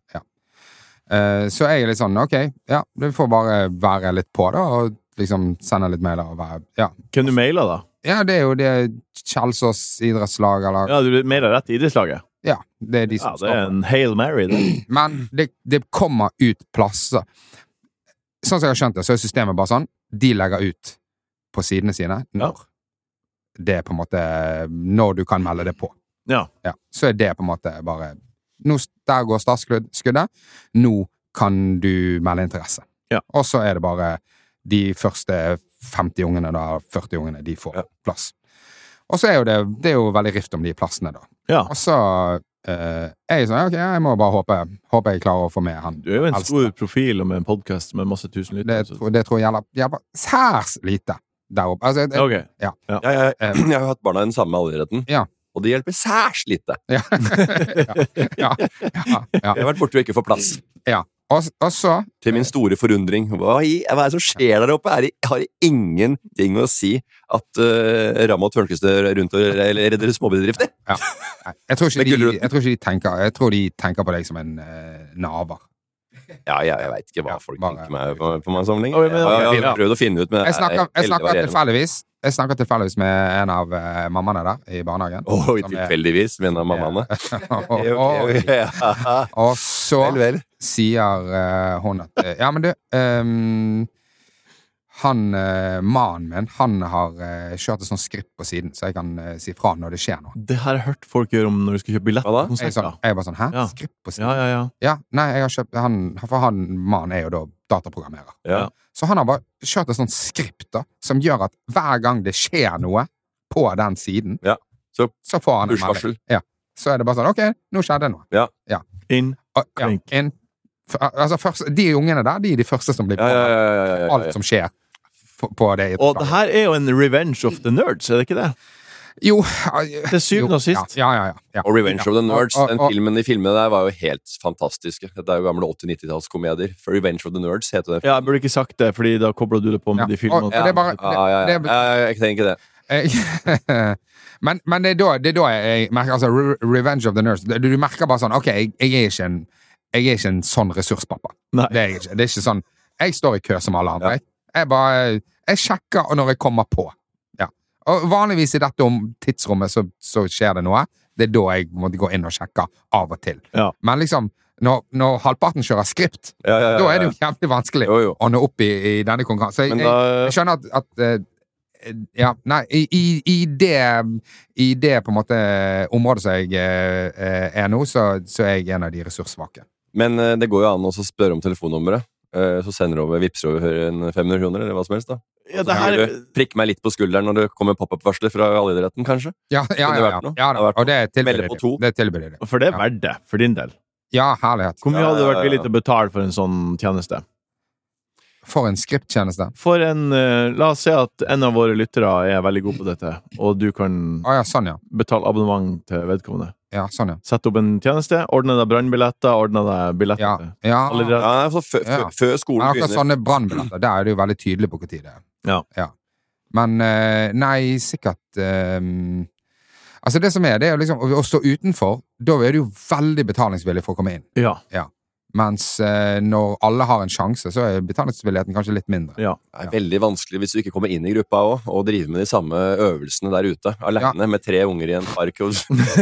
[SPEAKER 4] Eh, så jeg er litt sånn, ok, ja, du får bare være litt på da, og liksom sende litt mailer og være, ja.
[SPEAKER 5] Hvem du mailer, da?
[SPEAKER 4] Ja, det er jo det Kjelsås idrettslag, eller, ja,
[SPEAKER 5] Ja, du mailer rett til idrettslaget?
[SPEAKER 4] det er de
[SPEAKER 5] Ja,
[SPEAKER 4] som
[SPEAKER 5] det
[SPEAKER 4] står
[SPEAKER 5] er
[SPEAKER 4] på.
[SPEAKER 5] en Hail Mary, det.
[SPEAKER 4] Men det, det kommer ut plasser. Sånn som jeg har skjønt det, så er systemet bare sånn, de legger ut på sidene sine når det er på en måte, når du kan melde det på.
[SPEAKER 5] Ja.
[SPEAKER 4] Ja, så er det på en måte bare nå, der går startskuddet. Nå kan du melde interesse.
[SPEAKER 5] Ja.
[SPEAKER 4] Og så er det bare de første femti ungene, da, førti ungene, de får
[SPEAKER 6] Ja.
[SPEAKER 4] plass. Og så er jo det, det er jo veldig rift om de plassene, da.
[SPEAKER 5] Ja.
[SPEAKER 4] Og så eh, er jeg sånn, ok, jeg må bare håpe, håpe jeg klarer å få med han.
[SPEAKER 5] Du er jo en
[SPEAKER 4] eldste.
[SPEAKER 5] stor profil og med en podcast med masse tusen
[SPEAKER 4] Det,
[SPEAKER 5] lyttere. så-
[SPEAKER 4] tror- det tror jeg gjelder, gjelder særs lite der oppe. Altså, jeg,
[SPEAKER 5] Ok.
[SPEAKER 6] Jeg, jeg, jeg har hatt barna i den samme alderetten,
[SPEAKER 4] Ja.
[SPEAKER 6] og det hjelper særs lite.
[SPEAKER 4] ja. ja, ja, ja, ja.
[SPEAKER 6] Jeg har vært borte og ikke får plass.
[SPEAKER 4] Og, og så
[SPEAKER 6] Til min store forundring. Hva, i, hva er det som skjer der oppe? Er det, har det ingenting å si at uh, Ramme og Tørnquist er rundt og redder småbedrifter?
[SPEAKER 4] Nei, jeg tror ikke
[SPEAKER 6] Med
[SPEAKER 4] de,
[SPEAKER 6] gulrøtten.
[SPEAKER 4] jeg tror ikke de tenker Jeg tror de tenker på deg som en uh, naver.
[SPEAKER 6] Ja, jeg, jeg veit ikke hva
[SPEAKER 4] Ja,
[SPEAKER 6] folk
[SPEAKER 4] bare-
[SPEAKER 6] tenker meg på, på meg sammenheng.
[SPEAKER 5] Oi, men-
[SPEAKER 6] Jeg, jeg,
[SPEAKER 5] ja.
[SPEAKER 6] har prøvd å finne ut, men
[SPEAKER 4] Jeg snakker, jeg
[SPEAKER 6] veldig
[SPEAKER 4] snakker
[SPEAKER 6] varierende.
[SPEAKER 4] tilfeldigvis Jeg snakker tilfeldigvis med en av uh, mammaene der i barnehagen.
[SPEAKER 6] Oi,
[SPEAKER 4] som er-
[SPEAKER 6] tilfeldigvis, med en av mammaene.
[SPEAKER 4] og,
[SPEAKER 6] Ok, ok,
[SPEAKER 4] og,
[SPEAKER 6] ok, ja.
[SPEAKER 4] og så
[SPEAKER 6] Vel, vel.
[SPEAKER 4] sier uh, hun at uh, Ja, men du um, Han, uh, mannen min, han har uh, kjørt et sånt skript på siden, så jeg kan uh, si fra når det skjer noe.
[SPEAKER 5] Det her har jeg hørt folk gjøre om når du skal kjøpe billett
[SPEAKER 6] Hva da?
[SPEAKER 5] på
[SPEAKER 4] Jeg er, sånn,
[SPEAKER 5] konserter.
[SPEAKER 4] jeg er bare sånn, hæ?
[SPEAKER 5] Ja.
[SPEAKER 4] Skript på siden?
[SPEAKER 5] Ja, ja, ja.
[SPEAKER 4] Ja, nei, jeg har kjøpt han, For han, mannen er jo da dataprogrammerer.
[SPEAKER 6] Ja.
[SPEAKER 4] Så han har bare kjørt et sånt skript da, som gjør at hver gang det skjer noe på den siden,
[SPEAKER 6] Ja, så
[SPEAKER 4] får han en
[SPEAKER 6] push-varsel.
[SPEAKER 4] melding. Ja. Så er det bare sånn, ok, nå skjedde det noe.
[SPEAKER 5] Inn.
[SPEAKER 4] Og, ja,
[SPEAKER 5] Klink.
[SPEAKER 4] en, for, altså, først, de ungene der, de er de første som blir
[SPEAKER 6] Ja, ja, ja, ja, ja, ja, ja.
[SPEAKER 4] alt som skjer på, på det.
[SPEAKER 5] Og det her er jo en revenge of the nerds, er det ikke det?
[SPEAKER 4] Jo,
[SPEAKER 5] Til syvende og sist.
[SPEAKER 4] Ja, ja, ja. ja.
[SPEAKER 6] Og Revenge of the Nerds,
[SPEAKER 4] Og- og-
[SPEAKER 6] den
[SPEAKER 4] og-
[SPEAKER 6] filmen, de filmene der var jo helt fantastiske. Dette er jo gamle åtti-nittitallskomedier. For Revenge of the Nerds heter det.
[SPEAKER 5] Ja, jeg burde ikke sagt det, fordi da kobler du det på med
[SPEAKER 4] Ja,
[SPEAKER 5] de filmene.
[SPEAKER 4] og- det er bare-
[SPEAKER 6] Ja, ja, ja.
[SPEAKER 4] det-
[SPEAKER 6] ja, jeg trenger ikke det.
[SPEAKER 4] Jeg- men, men det er da, det er da jeg merker altså, Re- Revenge of the Nerds. Du, du merker bare sånn, ok, jeg, jeg er ikke en Jeg er ikke en sånn ressurspappa.
[SPEAKER 5] Nei.
[SPEAKER 4] Det er jeg ikke. Det er ikke sånn Jeg står i kø som alle andre.
[SPEAKER 6] Ja.
[SPEAKER 4] Jeg, jeg bare Jeg sjekker når jeg kommer på. Ja. Og vanligvis i dette om tidsrommet så, så skjer det noe. Det er da jeg måtte gå inn og sjekke av og til.
[SPEAKER 5] Ja.
[SPEAKER 4] Men liksom, når, når halvparten kjører skript,
[SPEAKER 6] Ja, ja, ja,
[SPEAKER 4] da er det
[SPEAKER 6] ja.
[SPEAKER 4] jo jævlig vanskelig
[SPEAKER 6] Jo, jo.
[SPEAKER 4] å nå opp i, i denne konkurransen. Så
[SPEAKER 6] Men
[SPEAKER 4] jeg,
[SPEAKER 6] da
[SPEAKER 4] jeg skjønner at, at eh, ja, nei, i, i, i det I det på en måte området som jeg eh, er nå, så, så er jeg en av de ressurssvake.
[SPEAKER 6] Men eh, det går jo an å så spørre om telefonnummeret. Eh, Så sender du over, vipser over en fem hundre kroner, eller hva som helst. da
[SPEAKER 5] Ja,
[SPEAKER 6] Så
[SPEAKER 5] det her,
[SPEAKER 6] kan du prikke meg litt på skulderen når det kommer pop-up-varsler fra allidretten, kanskje.
[SPEAKER 4] Ja, ja,
[SPEAKER 6] Kunne det
[SPEAKER 4] ja.
[SPEAKER 6] vært
[SPEAKER 4] ja,
[SPEAKER 6] noe?
[SPEAKER 4] ja
[SPEAKER 6] Det
[SPEAKER 4] da.
[SPEAKER 6] hadde vært
[SPEAKER 4] Og det tilbyr
[SPEAKER 6] Melde
[SPEAKER 4] de.
[SPEAKER 6] på to.
[SPEAKER 4] Det tilbyr de.
[SPEAKER 5] for det er
[SPEAKER 4] Ja.
[SPEAKER 5] verdt det, for din del.
[SPEAKER 4] Ja, herlighet.
[SPEAKER 5] Hvor mye
[SPEAKER 6] Ja,
[SPEAKER 5] hadde du
[SPEAKER 6] ja,
[SPEAKER 5] vært
[SPEAKER 6] ja,
[SPEAKER 5] villig
[SPEAKER 6] ja.
[SPEAKER 5] til å betale for en sånn tjeneste?
[SPEAKER 4] For en skripttjeneste.
[SPEAKER 5] For en, eh, La oss si at en av våre lyttere er veldig god på dette, og du kan
[SPEAKER 4] Å ja, sånn, ja.
[SPEAKER 5] betale abonnement til vedkommende.
[SPEAKER 4] Ja, sånn, ja.
[SPEAKER 5] Sette opp en tjeneste, ordne deg brannbilletter, ordne deg billetter.
[SPEAKER 4] Ja,
[SPEAKER 5] til
[SPEAKER 4] ja.
[SPEAKER 5] alle de-
[SPEAKER 6] Ja, nei, så før,
[SPEAKER 4] Ja.
[SPEAKER 6] før, før
[SPEAKER 4] Men
[SPEAKER 6] skolen
[SPEAKER 4] akkurat
[SPEAKER 6] begynner.
[SPEAKER 4] sånne brannbilletter, der er det jo veldig tydelig på hvor tid det er.
[SPEAKER 5] Ja.
[SPEAKER 4] Men eh, nei, sikkert eh, Altså, det som er, det er jo liksom å, å stå utenfor, da er du jo veldig betalingsvillig for å komme inn.
[SPEAKER 5] Ja.
[SPEAKER 4] Mens eh, når alle har en sjanse, så er betalingsvilligheten kanskje litt mindre.
[SPEAKER 5] ja.
[SPEAKER 6] Det er veldig vanskelig hvis du ikke kommer inn i gruppa også, og driver med de samme øvelsene der ute. Alene med tre unger i en park. Og...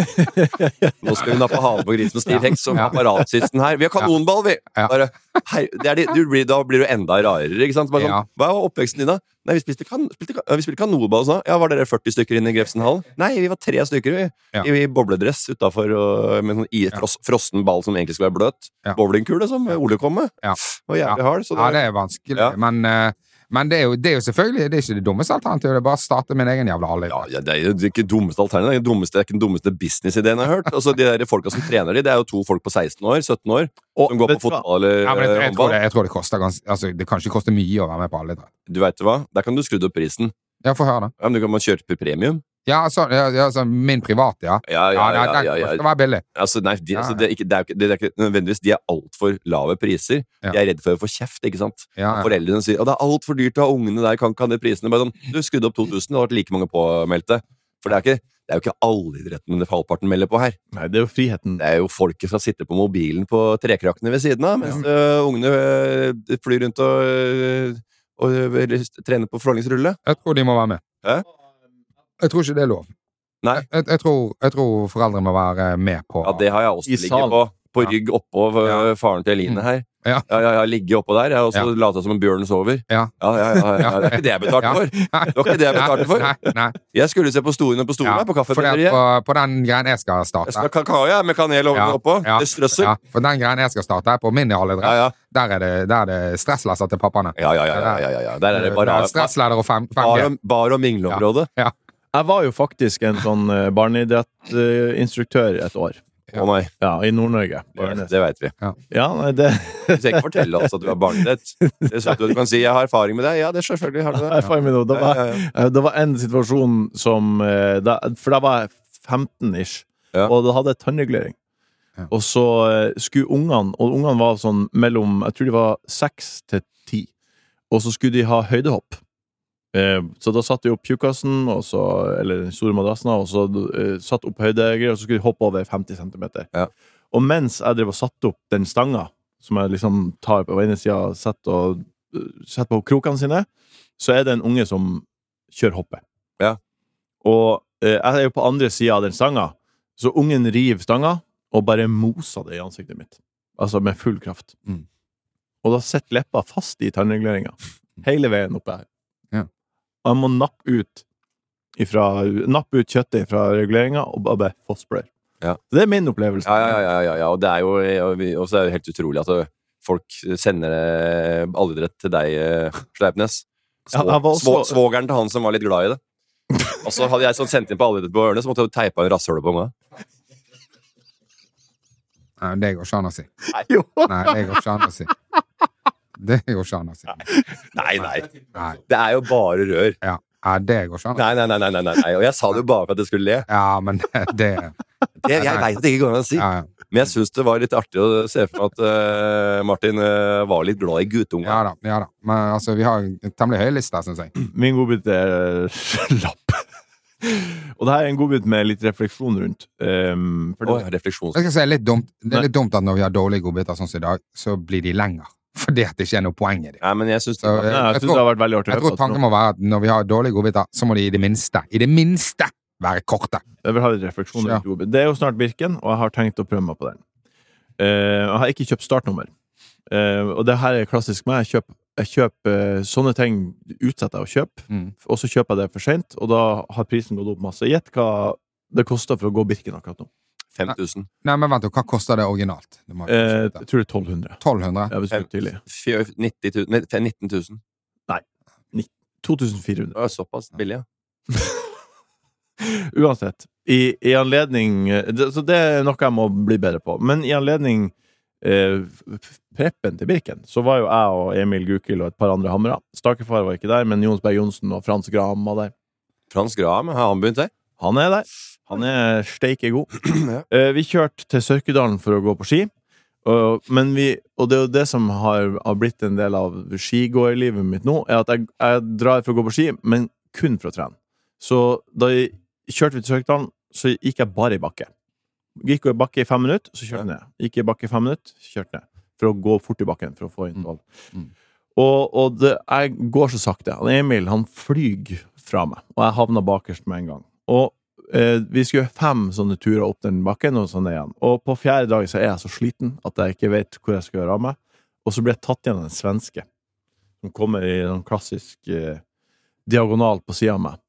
[SPEAKER 6] Nå skal vi nappe halen på grisen og stiv heks som
[SPEAKER 4] Ja.
[SPEAKER 6] apparatsisten her. Vi har kanonball, vi!
[SPEAKER 4] Ja.
[SPEAKER 6] Bare, hei, det er de, du blir, da blir du enda rarere, ikke sant? Bare sånn,
[SPEAKER 4] Ja.
[SPEAKER 6] Hva er oppveksten din, da? Nei, vi spilte, kan, spilte, kan, vi spilte kanonball sånn. Ja, var dere førti stykker inne i Grefsenhallen? Nei, vi var tre stykker vi.
[SPEAKER 4] Ja.
[SPEAKER 6] I, i bobledress utenfor og, med sånn i, fros, frossen ball som egentlig skulle være bløt.
[SPEAKER 4] Ja.
[SPEAKER 6] Bowlingkule som Ole kom med.
[SPEAKER 4] Ja.
[SPEAKER 6] Og jævlig hard. Så
[SPEAKER 4] Ja,
[SPEAKER 6] det,
[SPEAKER 4] det er vanskelig,
[SPEAKER 6] Ja.
[SPEAKER 4] men, eh, men det, er jo, det er jo selvfølgelig det er ikke det dummeste alternativet. Det er bare å starte min egen jævla halvliter.
[SPEAKER 6] ja, ja, det er jo det er ikke dummeste alternativ. Det er, dummeste, det er ikke den dummeste businessideen jeg har hørt. Altså, de der folka som trener de, det er jo to folk på seksten år, sytten år,
[SPEAKER 5] Og
[SPEAKER 6] som går
[SPEAKER 5] vet
[SPEAKER 6] på
[SPEAKER 5] du hva?
[SPEAKER 6] fotball eller
[SPEAKER 4] Ja, men jeg, jeg, tror
[SPEAKER 6] håndball.
[SPEAKER 4] det, jeg tror det koster ganske altså, Det kan ikke koste mye å være med på halvliter.
[SPEAKER 6] Du vet hva? Der kan du skru opp prisen.
[SPEAKER 4] Ja, få høre, da.
[SPEAKER 6] Ja, men du kan man kjøre på premium.
[SPEAKER 4] Ja, altså, ja, ja, altså min private, ja.
[SPEAKER 6] Ja, ja,
[SPEAKER 4] Ja,
[SPEAKER 6] ja,
[SPEAKER 4] den
[SPEAKER 6] ja, ja,
[SPEAKER 4] skal være billig.
[SPEAKER 6] Altså, nei, de,
[SPEAKER 4] Ja,
[SPEAKER 6] altså, det, er ikke, det, er jo ikke, det er ikke nødvendigvis. De er altfor lave priser.
[SPEAKER 4] Ja.
[SPEAKER 6] De er redde for å få kjeft, ikke sant?
[SPEAKER 4] Ja, ja.
[SPEAKER 6] Foreldrene sier at det er altfor dyrt å ha ungene der, kan ikke ha de prisene. Bare sånn, du skudde opp to tusen, det har vært like mange påmeldte. For det er ikke, det er jo ikke alle idrettene halvparten melder på her.
[SPEAKER 5] Nei, det er jo friheten.
[SPEAKER 6] Det er jo folket som sitter på mobilen på trekrakkene ved siden av, mens øh, ungene øh, flyr rundt og, øh, og øh, trener på forhåndingsrulle.
[SPEAKER 4] Jeg tror de må være med.
[SPEAKER 6] Hæ?
[SPEAKER 4] Jeg tror ikke det er lov.
[SPEAKER 6] Nei.
[SPEAKER 4] Jeg, jeg, tror, jeg tror foreldre må være med på
[SPEAKER 6] Ja, det har jeg også
[SPEAKER 5] I
[SPEAKER 6] ligget
[SPEAKER 5] salen.
[SPEAKER 6] på. På
[SPEAKER 4] Ja.
[SPEAKER 6] rygg oppå øh,
[SPEAKER 4] Ja.
[SPEAKER 6] faren til Eline her.
[SPEAKER 4] Ja.
[SPEAKER 6] Ja, ja, ja, ligge oppå der. Jeg har også
[SPEAKER 4] Ja.
[SPEAKER 6] latet som en bjørn sover.
[SPEAKER 4] Ja.
[SPEAKER 6] Ja, ja, ja, ja. Det er ikke det jeg betalte
[SPEAKER 4] Ja.
[SPEAKER 6] for. Det var ikke det jeg betalte for.
[SPEAKER 4] Nei, nei.
[SPEAKER 6] Jeg skulle se på Storene på Storene
[SPEAKER 4] Ja,
[SPEAKER 6] på
[SPEAKER 4] for det,
[SPEAKER 6] kaffebrenneriet.
[SPEAKER 4] på, på den greien jeg skal
[SPEAKER 6] Jeg
[SPEAKER 4] starte
[SPEAKER 6] skal ha kakao, ja, med kanel over-
[SPEAKER 4] Ja,
[SPEAKER 6] oppå.
[SPEAKER 4] ja,
[SPEAKER 6] Det strøsser.
[SPEAKER 4] ja, for den greien jeg skal starte på min halvliter,
[SPEAKER 6] Ja, ja.
[SPEAKER 4] der er det, der er det stresslesser til pappaene.
[SPEAKER 6] Ja, ja, ja, ja, ja, ja, ja. Der er det bare
[SPEAKER 4] Det er stressleder og fem-
[SPEAKER 6] bar
[SPEAKER 4] 5G.
[SPEAKER 6] og, bar og mingleområde.
[SPEAKER 5] Jeg var jo faktisk en sånn uh, barneidrettinstruktør et år.
[SPEAKER 6] Å nei,
[SPEAKER 5] Ja, i Nord-Norge. på
[SPEAKER 6] det,
[SPEAKER 5] Ørnes.
[SPEAKER 6] det vet vi.
[SPEAKER 5] Ja, nei, det
[SPEAKER 6] Du trenger ikke fortelle oss at du er barnedrett. Det er sånn at du kan si 'jeg har erfaring med det'. Ja, det er selvfølgelig har du det.
[SPEAKER 5] erfaring med noe. Det var,
[SPEAKER 6] Ja, ja,
[SPEAKER 5] eh, det var en situasjon som eh, da, For da var jeg femten-ish,
[SPEAKER 6] Ja.
[SPEAKER 5] og da hadde jeg tannregulering.
[SPEAKER 4] Ja.
[SPEAKER 5] Og så eh, skulle ungene Og ungene var sånn mellom Jeg tror de var seks til ti. Og så skulle de ha høydehopp. Eh, så da satte de opp tjukkasen, og så, eller den store madrassen, og så eh, satt opp høydegreier, og så skulle de hoppe over femti centimeter.
[SPEAKER 6] Ja.
[SPEAKER 5] Og mens jeg drev og satte opp den stanga, som jeg liksom tar på ene sida og setter, og, uh, setter på krokene sine, så er det en unge som kjører hoppet.
[SPEAKER 6] Ja.
[SPEAKER 5] Og eh, jeg er jo på andre sida av den stanga, så ungen river stanga og bare moser det i ansiktet mitt. Altså med full kraft.
[SPEAKER 4] Mm.
[SPEAKER 5] Og da sitter leppa fast i tannreguleringa. Hele veien oppe her.
[SPEAKER 4] Ja.
[SPEAKER 5] Og jeg må nappe ut ifra, nappe ut kjøttet fra reguleringa og bare fossblør.
[SPEAKER 6] Ja.
[SPEAKER 5] Så det er min opplevelse.
[SPEAKER 6] Ja, ja, ja, ja, ja. Og det er jo og vi- også er det helt utrolig at uh, folk sender uh, allidrett til deg, uh, Sleipnes.
[SPEAKER 5] Ja,
[SPEAKER 6] Svå,
[SPEAKER 5] jeg var også-
[SPEAKER 6] svå, svågeren til han som var litt glad i det. Og så hadde jeg sånn sendt inn på allidrett på ørene, så måtte jeg jo teipa en rasshøle på unga.
[SPEAKER 4] Nei, det går ikke an å si.
[SPEAKER 5] Jo.
[SPEAKER 4] Nei, det går ikke an å si. Det går ikke an å si.
[SPEAKER 6] Nei, nei.
[SPEAKER 4] Nei,
[SPEAKER 6] Det er jo bare rør.
[SPEAKER 4] ja. Ja, det går ikke an å si.
[SPEAKER 6] Nei, nei, nei, nei, nei, nei. Og jeg sa det jo bare for at jeg skulle le.
[SPEAKER 4] Ja, men det, det
[SPEAKER 6] Det, jeg veit at det ikke går an å si.
[SPEAKER 4] ja, ja.
[SPEAKER 6] Men jeg syns det var litt artig å se for meg at uh, Martin uh, var litt glad i guttunga.
[SPEAKER 4] Ja da, ja da. Men altså, vi har en temmelig høy liste, syns jeg.
[SPEAKER 5] Min godbit er lapp. Og det her er en godbit med litt refleksjon rundt. Um, for det,
[SPEAKER 6] Oi, refleksjons...
[SPEAKER 4] Jeg skal si litt dumt. Det er litt dumt at når vi har dårlige godbiter sånn som i dag, så blir de lenger. Fordi at det ikke er noe poeng i dem.
[SPEAKER 6] Nei, men jeg syns det
[SPEAKER 4] Så,
[SPEAKER 6] var
[SPEAKER 4] eh,
[SPEAKER 5] Nei, jeg
[SPEAKER 4] jeg
[SPEAKER 5] synes
[SPEAKER 4] tror-
[SPEAKER 5] det har vært veldig artig å
[SPEAKER 4] Jeg
[SPEAKER 5] høre
[SPEAKER 4] tror
[SPEAKER 5] på.
[SPEAKER 4] tanken må være at når vi har dårlige godbiter, så må de i det minste, i det minste, være korte.
[SPEAKER 5] Jeg vil ha litt refleksjon
[SPEAKER 4] Ja.
[SPEAKER 5] rundt godbit. Det er jo snart Birken, og jeg har tenkt å prøve meg på den. Uh, jeg har ikke kjøpt startnummer. Uh, og det her er klassisk meg. Jeg kjøper, jeg kjøper uh, sånne ting utsetter jeg å kjøpe,
[SPEAKER 4] Mm.
[SPEAKER 5] og så kjøper jeg det for sent, og da har prisen gått opp masse. Gjett hva det koster for å gå Birken akkurat nå.
[SPEAKER 6] fem tusen.
[SPEAKER 4] Nei, men vent, hva koster det originalt? Det må jeg
[SPEAKER 5] Uh,
[SPEAKER 4] vite.
[SPEAKER 5] jeg tror det er tolv hundre.
[SPEAKER 4] tolv hundre?
[SPEAKER 5] Jeg vil si tidlig.
[SPEAKER 6] Fjø- nitti tusen. Nei, nitten tusen.
[SPEAKER 5] to tusen fire hundre.
[SPEAKER 6] Det var såpass billig, ja.
[SPEAKER 5] Uansett, i, i anledning det, Så det er noe jeg må bli bedre på. Men i anledning eh, preppen til Birken, så var jo jeg og Emil Gukild og et par andre hamre. Stakefar var ikke der, men Jons Berg Johnsen og Frans Graham var der.
[SPEAKER 6] Frans Graham, har han begynt der?
[SPEAKER 5] Han er der. Han er steike god.
[SPEAKER 6] Ja.
[SPEAKER 5] Eh, vi kjørte til Sørkedalen for å gå på ski. Og, men vi, og det er jo det som har, har blitt en del av skigåerlivet mitt nå, er at jeg, jeg drar for å gå på ski, men kun for å trene. Så da jeg kjørte vi til Sørkedalen, så gikk jeg bare i bakke. Gikk i bakke i fem minutter, så kjørte jeg ned. Gikk i bakke i fem minutter, kjørte ned. For å gå fort i bakken, for å få intervall.
[SPEAKER 4] Mm.
[SPEAKER 5] Og, og det, jeg går så sakte. Han Emil, han flyg fra meg, og jeg havna bakerst med en gang. Og eh, vi skulle gjøre fem sånne turer opp den bakken, og sånn igjen. Og på fjerde dag så er jeg så sliten at jeg ikke vet hvor jeg skal gjøre av meg. Og så blir jeg tatt igjen av en svenske, som kommer i en klassisk eh, diagonalt på siden av meg.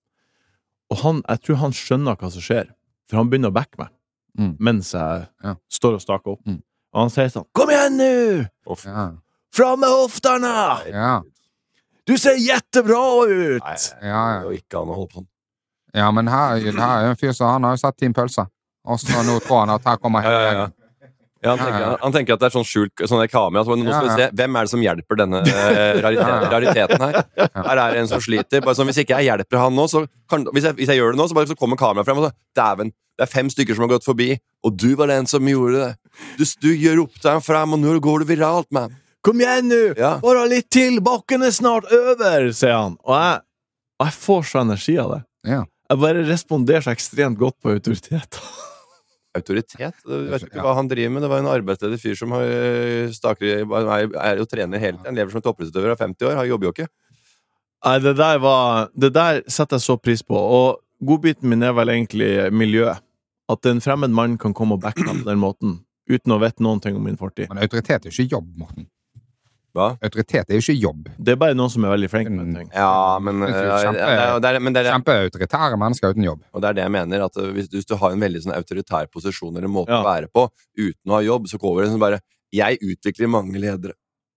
[SPEAKER 5] Og han, jeg tror han skjønner hva som skjer, for han begynner å backe meg,
[SPEAKER 4] Mm.
[SPEAKER 5] mens jeg
[SPEAKER 4] Ja.
[SPEAKER 5] står og staker opp.
[SPEAKER 4] Mm.
[SPEAKER 5] Og han sier sånn, kom igjen nå!
[SPEAKER 4] Ja.
[SPEAKER 5] Fram med hoftene!
[SPEAKER 4] Ja.
[SPEAKER 5] Du ser jättebra ut!
[SPEAKER 6] Nei,
[SPEAKER 4] Ja,
[SPEAKER 6] det
[SPEAKER 4] ja.
[SPEAKER 6] går ikke an å holde på sånn.
[SPEAKER 4] ja, men her, her er jo en fyr som han har jo sett Team Pølse. Og så nå tror han at her kommer
[SPEAKER 6] Ja,
[SPEAKER 4] hele
[SPEAKER 6] ja, ja.
[SPEAKER 4] gjengen.
[SPEAKER 6] Ja, han,
[SPEAKER 4] Ja,
[SPEAKER 6] tenker,
[SPEAKER 4] ja.
[SPEAKER 6] han tenker at det er sånn skjult sånn der kamera. Så nå skal
[SPEAKER 4] Ja,
[SPEAKER 6] vi
[SPEAKER 4] ja.
[SPEAKER 6] se, hvem er det som hjelper denne eh, rarite-
[SPEAKER 4] Ja, ja.
[SPEAKER 6] rariteten her? Her er det en som sliter. Bare sånn, hvis ikke jeg hjelper han nå, så kan, hvis, jeg, hvis jeg gjør det nå, så, bare, så kommer kameraet frem og så dæven, det er fem stykker som har gått forbi, og du var den som gjorde det. Du, du gjør opp deg frem, og nå går det viralt, man.
[SPEAKER 5] Kom igjen nå!
[SPEAKER 6] Ja.
[SPEAKER 5] Bare litt til! Bakken er snart over, sier han. Og jeg, og jeg får så energi av det.
[SPEAKER 4] Ja.
[SPEAKER 5] Jeg bare responderer så ekstremt godt på autoritet.
[SPEAKER 6] Autoritet? Du vet ikke hva han driver med. Det var en arbeidsledig fyr som har eh, staker, i- er, er jo trener hele tiden. Lever som en toppidrettsutøver, er femti år, har jobber jo ikke.
[SPEAKER 5] Nei, det der var Det der setter jeg så pris på. Og godbiten min er vel egentlig miljøet. At en fremmed mann kan komme og backe meg på den måten, uten å vite noen ting om min fortid.
[SPEAKER 4] Men autoritet er jo ikke jobb, Morten.
[SPEAKER 6] Hva?
[SPEAKER 4] Autoritet er jo ikke jobb.
[SPEAKER 5] Det er bare noen som er veldig flink med en ting.
[SPEAKER 6] Ja, men,
[SPEAKER 4] Det er
[SPEAKER 6] eh,
[SPEAKER 4] jo kjempe-
[SPEAKER 6] det er, det er, men det er,
[SPEAKER 4] Kjempeautoritære mennesker uten jobb.
[SPEAKER 6] og det er det jeg mener, at hvis, hvis du har en veldig sånn autoritær posisjon eller måte
[SPEAKER 5] Ja.
[SPEAKER 6] å være på, uten å ha jobb, så går det sånn bare, jeg utvikler mange ledere.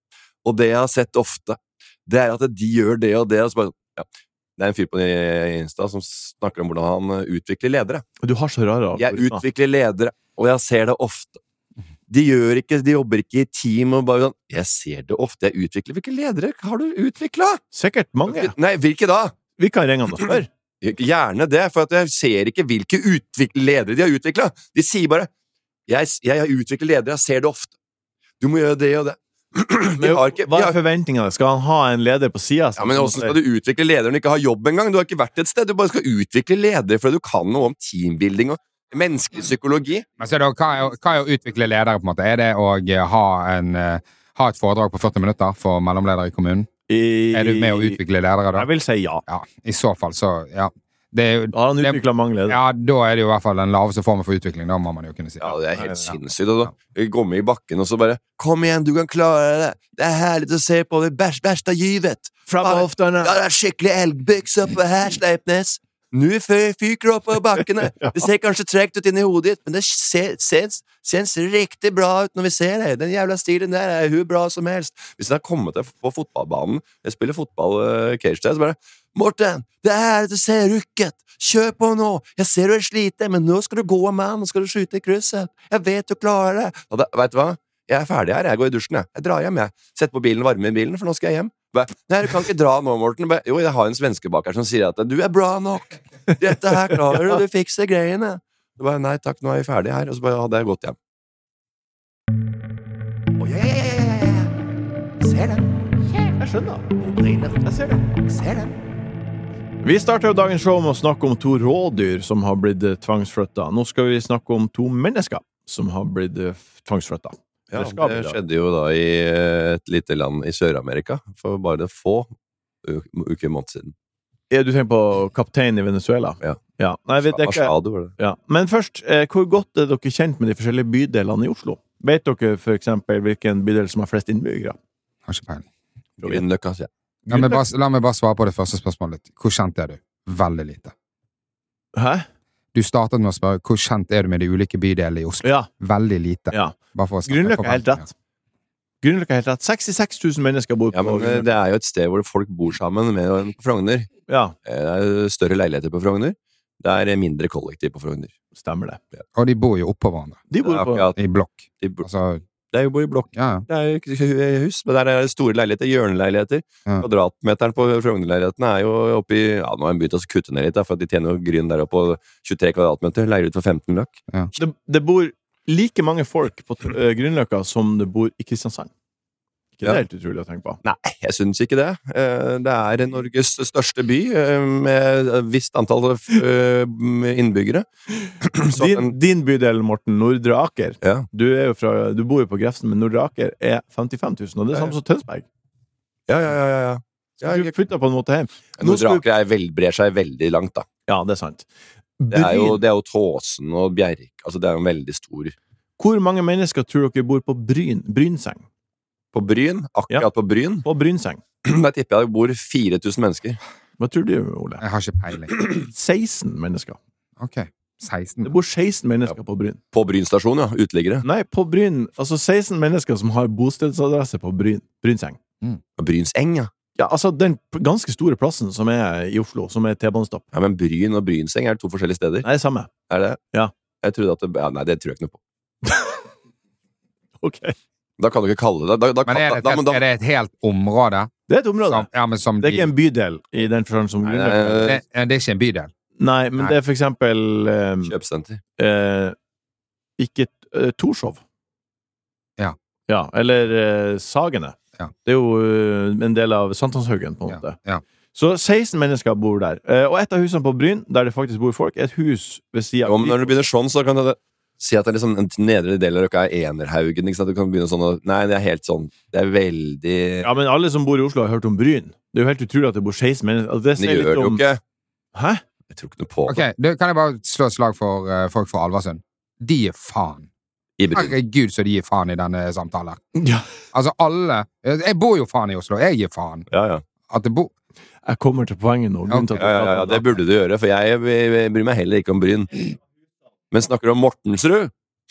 [SPEAKER 6] Og det jeg har sett ofte, det er at de gjør det og det, og så bare, ja. Det er en fyr på Insta som snakker om hvordan han eh, utvikler ledere.
[SPEAKER 5] Du har så rare
[SPEAKER 6] Jeg
[SPEAKER 5] algoritmer.
[SPEAKER 6] utvikler ledere, og jeg ser det ofte. De gjør ikke, de jobber ikke i team og bare sånn, jeg ser det ofte, jeg utvikler. Hvilke ledere har du utviklet?
[SPEAKER 5] Sikkert mange.
[SPEAKER 6] Nei, hvilke da?
[SPEAKER 5] Vi kan ringe han og spørre.
[SPEAKER 6] Gjerne det, for at jeg ser ikke hvilke utvikl- ledere de har utviklet. De sier bare, jeg, jeg har utviklet ledere, jeg ser det ofte. Du må gjøre det og det. De har ikke,
[SPEAKER 5] Hva
[SPEAKER 6] de
[SPEAKER 5] er
[SPEAKER 6] har,
[SPEAKER 5] forventningene? Skal han ha en leder på siden?
[SPEAKER 6] ja, men hvordan skal du utvikle ledere når du ikke har jobb engang? Du har ikke vært et sted, du bare skal utvikle ledere fordi du kan noe om teambuilding og menneskelig psykologi.
[SPEAKER 4] Men så er det, hva, er, hva er å utvikle ledere, på en måte? Er det å eh, ha, en, eh, ha et foredrag på førti minutter for mellomledere i kommunen?
[SPEAKER 5] I...
[SPEAKER 4] Er du med å utvikle ledere da?
[SPEAKER 5] Jeg vil si ja.
[SPEAKER 4] Ja, i så fall, så, ja. Det er jo,
[SPEAKER 5] Da har han
[SPEAKER 4] det-
[SPEAKER 5] utviklet mange ledere.
[SPEAKER 4] ja, da er det jo i hvert fall den laveste formen for utvikling, da må man jo kunne si.
[SPEAKER 6] Ja, det er helt
[SPEAKER 4] Ja.
[SPEAKER 6] sinnssykt. Og da gå med i bakken og så bare, kom igjen, du kan klare det. Det er herlig å se på, det bæsj, bæsj av gyvet.
[SPEAKER 5] Fram med hoftene.
[SPEAKER 6] Ja, det er skikkelig elgbykse oppe her, Sleipnes. Nå fy- fyker du opp på bakkene. Det ser kanskje trekt ut inni hodet ditt, men det ser, ser, ser riktig bra ut når vi ser det. Den jævla stilen der er hur bra som helst. Hvis jeg har kommet til på fotballbanen, jeg spiller fotball uh, cage der, så bare, Morten, det er herlig å se rukket. Kjør på nå. Jeg ser du er sliten, men nå skal du gå, mann, nå skal du skyte i krysset. Jeg vet du klarer det. Og da, vet du hva? Jeg er ferdig her, jeg går i dusjen, jeg. Jeg drar hjem, jeg. Sett på bilen, varme i bilen, for nå skal jeg hjem. Bare, nei, du kan ikke dra nå, Morten. Bare, jo, jeg har en svenske bak her som sier at du er bra nok. Dette her klarer du, du fikser greiene. Så bare, nei takk, nå er jeg ferdig her. Og så bare hadde jeg gått hjem. Å, ja, ja, ja, ja, ja. Ser den.
[SPEAKER 5] Jeg skjønner.
[SPEAKER 6] Brenner.
[SPEAKER 5] Jeg ser det.
[SPEAKER 6] Ser den.
[SPEAKER 5] Vi starter jo dagens show med å snakke om to rådyr som har blitt eh, tvangsflyttet. Nå skal vi snakke om to mennesker som har blitt eh, tvangsflyttet.
[SPEAKER 6] Ja,
[SPEAKER 5] Eller skal
[SPEAKER 6] det
[SPEAKER 5] bli da.
[SPEAKER 6] skjedde jo da i et lite land i Sør-Amerika for bare få u- uker måned siden.
[SPEAKER 5] Er du tenker på kapteinen i Venezuela?
[SPEAKER 6] Ja.
[SPEAKER 5] Ja. Nei, vet jeg ikke.
[SPEAKER 6] Machado var det.
[SPEAKER 5] Ja. Men først, eh, hvor godt er dere kjent med de forskjellige bydelene i Oslo? Vet dere for eksempel hvilken bydel som har flest innbyggere?
[SPEAKER 4] Har ikke peiling.
[SPEAKER 6] Grünerløkka, sier jeg.
[SPEAKER 4] La meg, bare, la meg bare svare på det første spørsmålet litt. Hvor kjent er du? Veldig lite.
[SPEAKER 5] Hæ?
[SPEAKER 4] Du startet med å spørre hvor kjent er du med de ulike bydelene i Oslo?
[SPEAKER 5] Ja.
[SPEAKER 4] Veldig lite.
[SPEAKER 5] ja.
[SPEAKER 4] Bare for å snakke
[SPEAKER 5] Grünerløkka er helt
[SPEAKER 4] forventninger.
[SPEAKER 5] rett. Grünerløkka er helt rett. sekstiseks tusen mennesker bor på
[SPEAKER 6] Ja, men eh,
[SPEAKER 5] Grünerløkka.
[SPEAKER 6] det er jo et sted hvor folk bor sammen med på Frogner.
[SPEAKER 5] Ja,
[SPEAKER 6] Eh, Det er større leiligheter på Frogner. Det er mindre kollektiv på Frogner.
[SPEAKER 5] stemmer det.
[SPEAKER 4] Og de bor jo oppå hverandre.
[SPEAKER 5] De bor
[SPEAKER 6] Det er
[SPEAKER 5] på
[SPEAKER 6] akkurat-
[SPEAKER 4] I blokk.
[SPEAKER 6] de bor-
[SPEAKER 4] Altså,
[SPEAKER 6] Det er jo bor i blokk.
[SPEAKER 4] ja, ja.
[SPEAKER 6] Det er jo ikke hus, men der er det store leiligheter, hjørneleiligheter.
[SPEAKER 4] Ja.
[SPEAKER 6] Kvadratmeteren på Frogner-leilighetene er jo oppe i, ja, nå har de begynt å kutte ned litt, da, for at de tjener jo gryn der oppe på tjuetre kvadratmeter, leier ut for femten løk.
[SPEAKER 5] det, det bor like mange folk på uh, Grünerløkka som det bor i Kristiansand. Ikke det
[SPEAKER 6] Ja.
[SPEAKER 5] er helt utrolig å tenke på.
[SPEAKER 6] Nei, jeg synes ikke det. Eh, Det er Norges største by, eh, med et visst antall eh, innbyggere. Så
[SPEAKER 5] Din,
[SPEAKER 6] den-
[SPEAKER 5] din bydel, Morten, Nordre Aker.
[SPEAKER 6] Ja.
[SPEAKER 5] Du, er jo fra, du bor jo på Grefsen, men Nordre Aker er femtifem tusen, og det er
[SPEAKER 6] Ja,
[SPEAKER 5] samme som Tønsberg.
[SPEAKER 6] Ja, ja, ja, ja, ja.
[SPEAKER 5] Så
[SPEAKER 6] Ja,
[SPEAKER 5] du
[SPEAKER 6] jeg-
[SPEAKER 5] flytter på en måte hjem. Nå
[SPEAKER 6] Nordre
[SPEAKER 5] skal du-
[SPEAKER 6] Aker er vel, brer seg veldig langt, da.
[SPEAKER 5] Ja, det er sant.
[SPEAKER 6] Det er jo,
[SPEAKER 5] Bryn.
[SPEAKER 6] det er jo Tåsen og Bjerk, altså det er jo en veldig stor.
[SPEAKER 5] Hvor mange mennesker tror dere bor på Bryn? Brynseng?
[SPEAKER 6] På Bryn, akkurat
[SPEAKER 5] Ja.
[SPEAKER 6] på Bryn,
[SPEAKER 5] På Brynseng.
[SPEAKER 6] der tipper jeg det bor fire tusen mennesker.
[SPEAKER 5] Hva tror du, Ole?
[SPEAKER 4] Jeg har ikke peiling.
[SPEAKER 5] seksten mennesker.
[SPEAKER 4] Ok, seksten.
[SPEAKER 5] Det bor seksten mennesker på Bryn.
[SPEAKER 6] På Bryn stasjon, ja. Uteliggere.
[SPEAKER 5] Nei, på Bryn. Altså seksten mennesker som har bostedsadresse på Bryn. Brynseng.
[SPEAKER 6] Brynseng, ja.
[SPEAKER 5] Ja, altså den p- ganske store plassen som er i Oslo, som er T-banestopp.
[SPEAKER 6] Ja, men Bryn og Brynseng er to forskjellige steder.
[SPEAKER 5] Nei, det er samme.
[SPEAKER 6] Er det?
[SPEAKER 5] Ja.
[SPEAKER 6] Jeg trodde at det... Ja, nei, det tror jeg ikke noe på.
[SPEAKER 5] Ok.
[SPEAKER 6] Da kan du ikke kalle det... Da, da,
[SPEAKER 4] Men er det, et
[SPEAKER 6] da,
[SPEAKER 4] helt,
[SPEAKER 6] men da,
[SPEAKER 4] er det et helt område?
[SPEAKER 5] Det er et område.
[SPEAKER 4] Som, ja, men som
[SPEAKER 5] Det er
[SPEAKER 4] de,
[SPEAKER 5] ikke en bydel i den forstand som
[SPEAKER 6] Nei,
[SPEAKER 5] grunnlegger.
[SPEAKER 6] det
[SPEAKER 4] det, det er ikke en bydel.
[SPEAKER 5] Nei, men
[SPEAKER 4] Nei.
[SPEAKER 5] det er for eksempel eh,
[SPEAKER 6] Kjøpesenter.
[SPEAKER 5] eh, ikke eh, Torshov.
[SPEAKER 4] Ja.
[SPEAKER 5] Ja, eller eh, Sagene.
[SPEAKER 4] Ja.
[SPEAKER 5] Det er jo eh, en del av Sankthanshaugen, på en
[SPEAKER 4] Ja,
[SPEAKER 5] måte.
[SPEAKER 4] ja.
[SPEAKER 5] Så seksten mennesker bor der. Eh, og et av husene på Bryn, der det faktisk bor folk, er et hus ved siden
[SPEAKER 6] Jo, men når du begynner sånn, så kan du si at det er liksom en nedre del av Røkka er Enerhaugen, ikke sant? Du kan begynne sånn og... Nei, det er helt sånn... Det er veldig...
[SPEAKER 5] Ja, men alle som bor i Oslo har hørt om Bryn. Det er jo helt utrolig at det bor seksten mennesker. Altså, det
[SPEAKER 6] Det
[SPEAKER 5] sier
[SPEAKER 6] gjør
[SPEAKER 5] litt
[SPEAKER 6] det jo
[SPEAKER 5] om...
[SPEAKER 6] ikke.
[SPEAKER 5] Hæ?
[SPEAKER 6] Jeg tror ikke noe på
[SPEAKER 4] Ok,
[SPEAKER 6] det.
[SPEAKER 4] du, kan jeg bare slå et slag for uh, folk fra Alversund? De er faen.
[SPEAKER 6] I Bryn.
[SPEAKER 4] Herregud, så de gir faen i denne samtalen.
[SPEAKER 5] Ja.
[SPEAKER 4] Altså, alle... Jeg bor jo faen i Oslo. Jeg gir faen.
[SPEAKER 6] Ja, ja.
[SPEAKER 4] At det bor...
[SPEAKER 5] Jeg kommer til poenget nå. grunnen til at
[SPEAKER 6] Ja,
[SPEAKER 5] vi
[SPEAKER 6] ja, ja,
[SPEAKER 5] prater om
[SPEAKER 6] det burde du gjøre, for jeg, jeg, jeg bryr meg heller ikke om Bryn. Men snakker du om Mortensrud?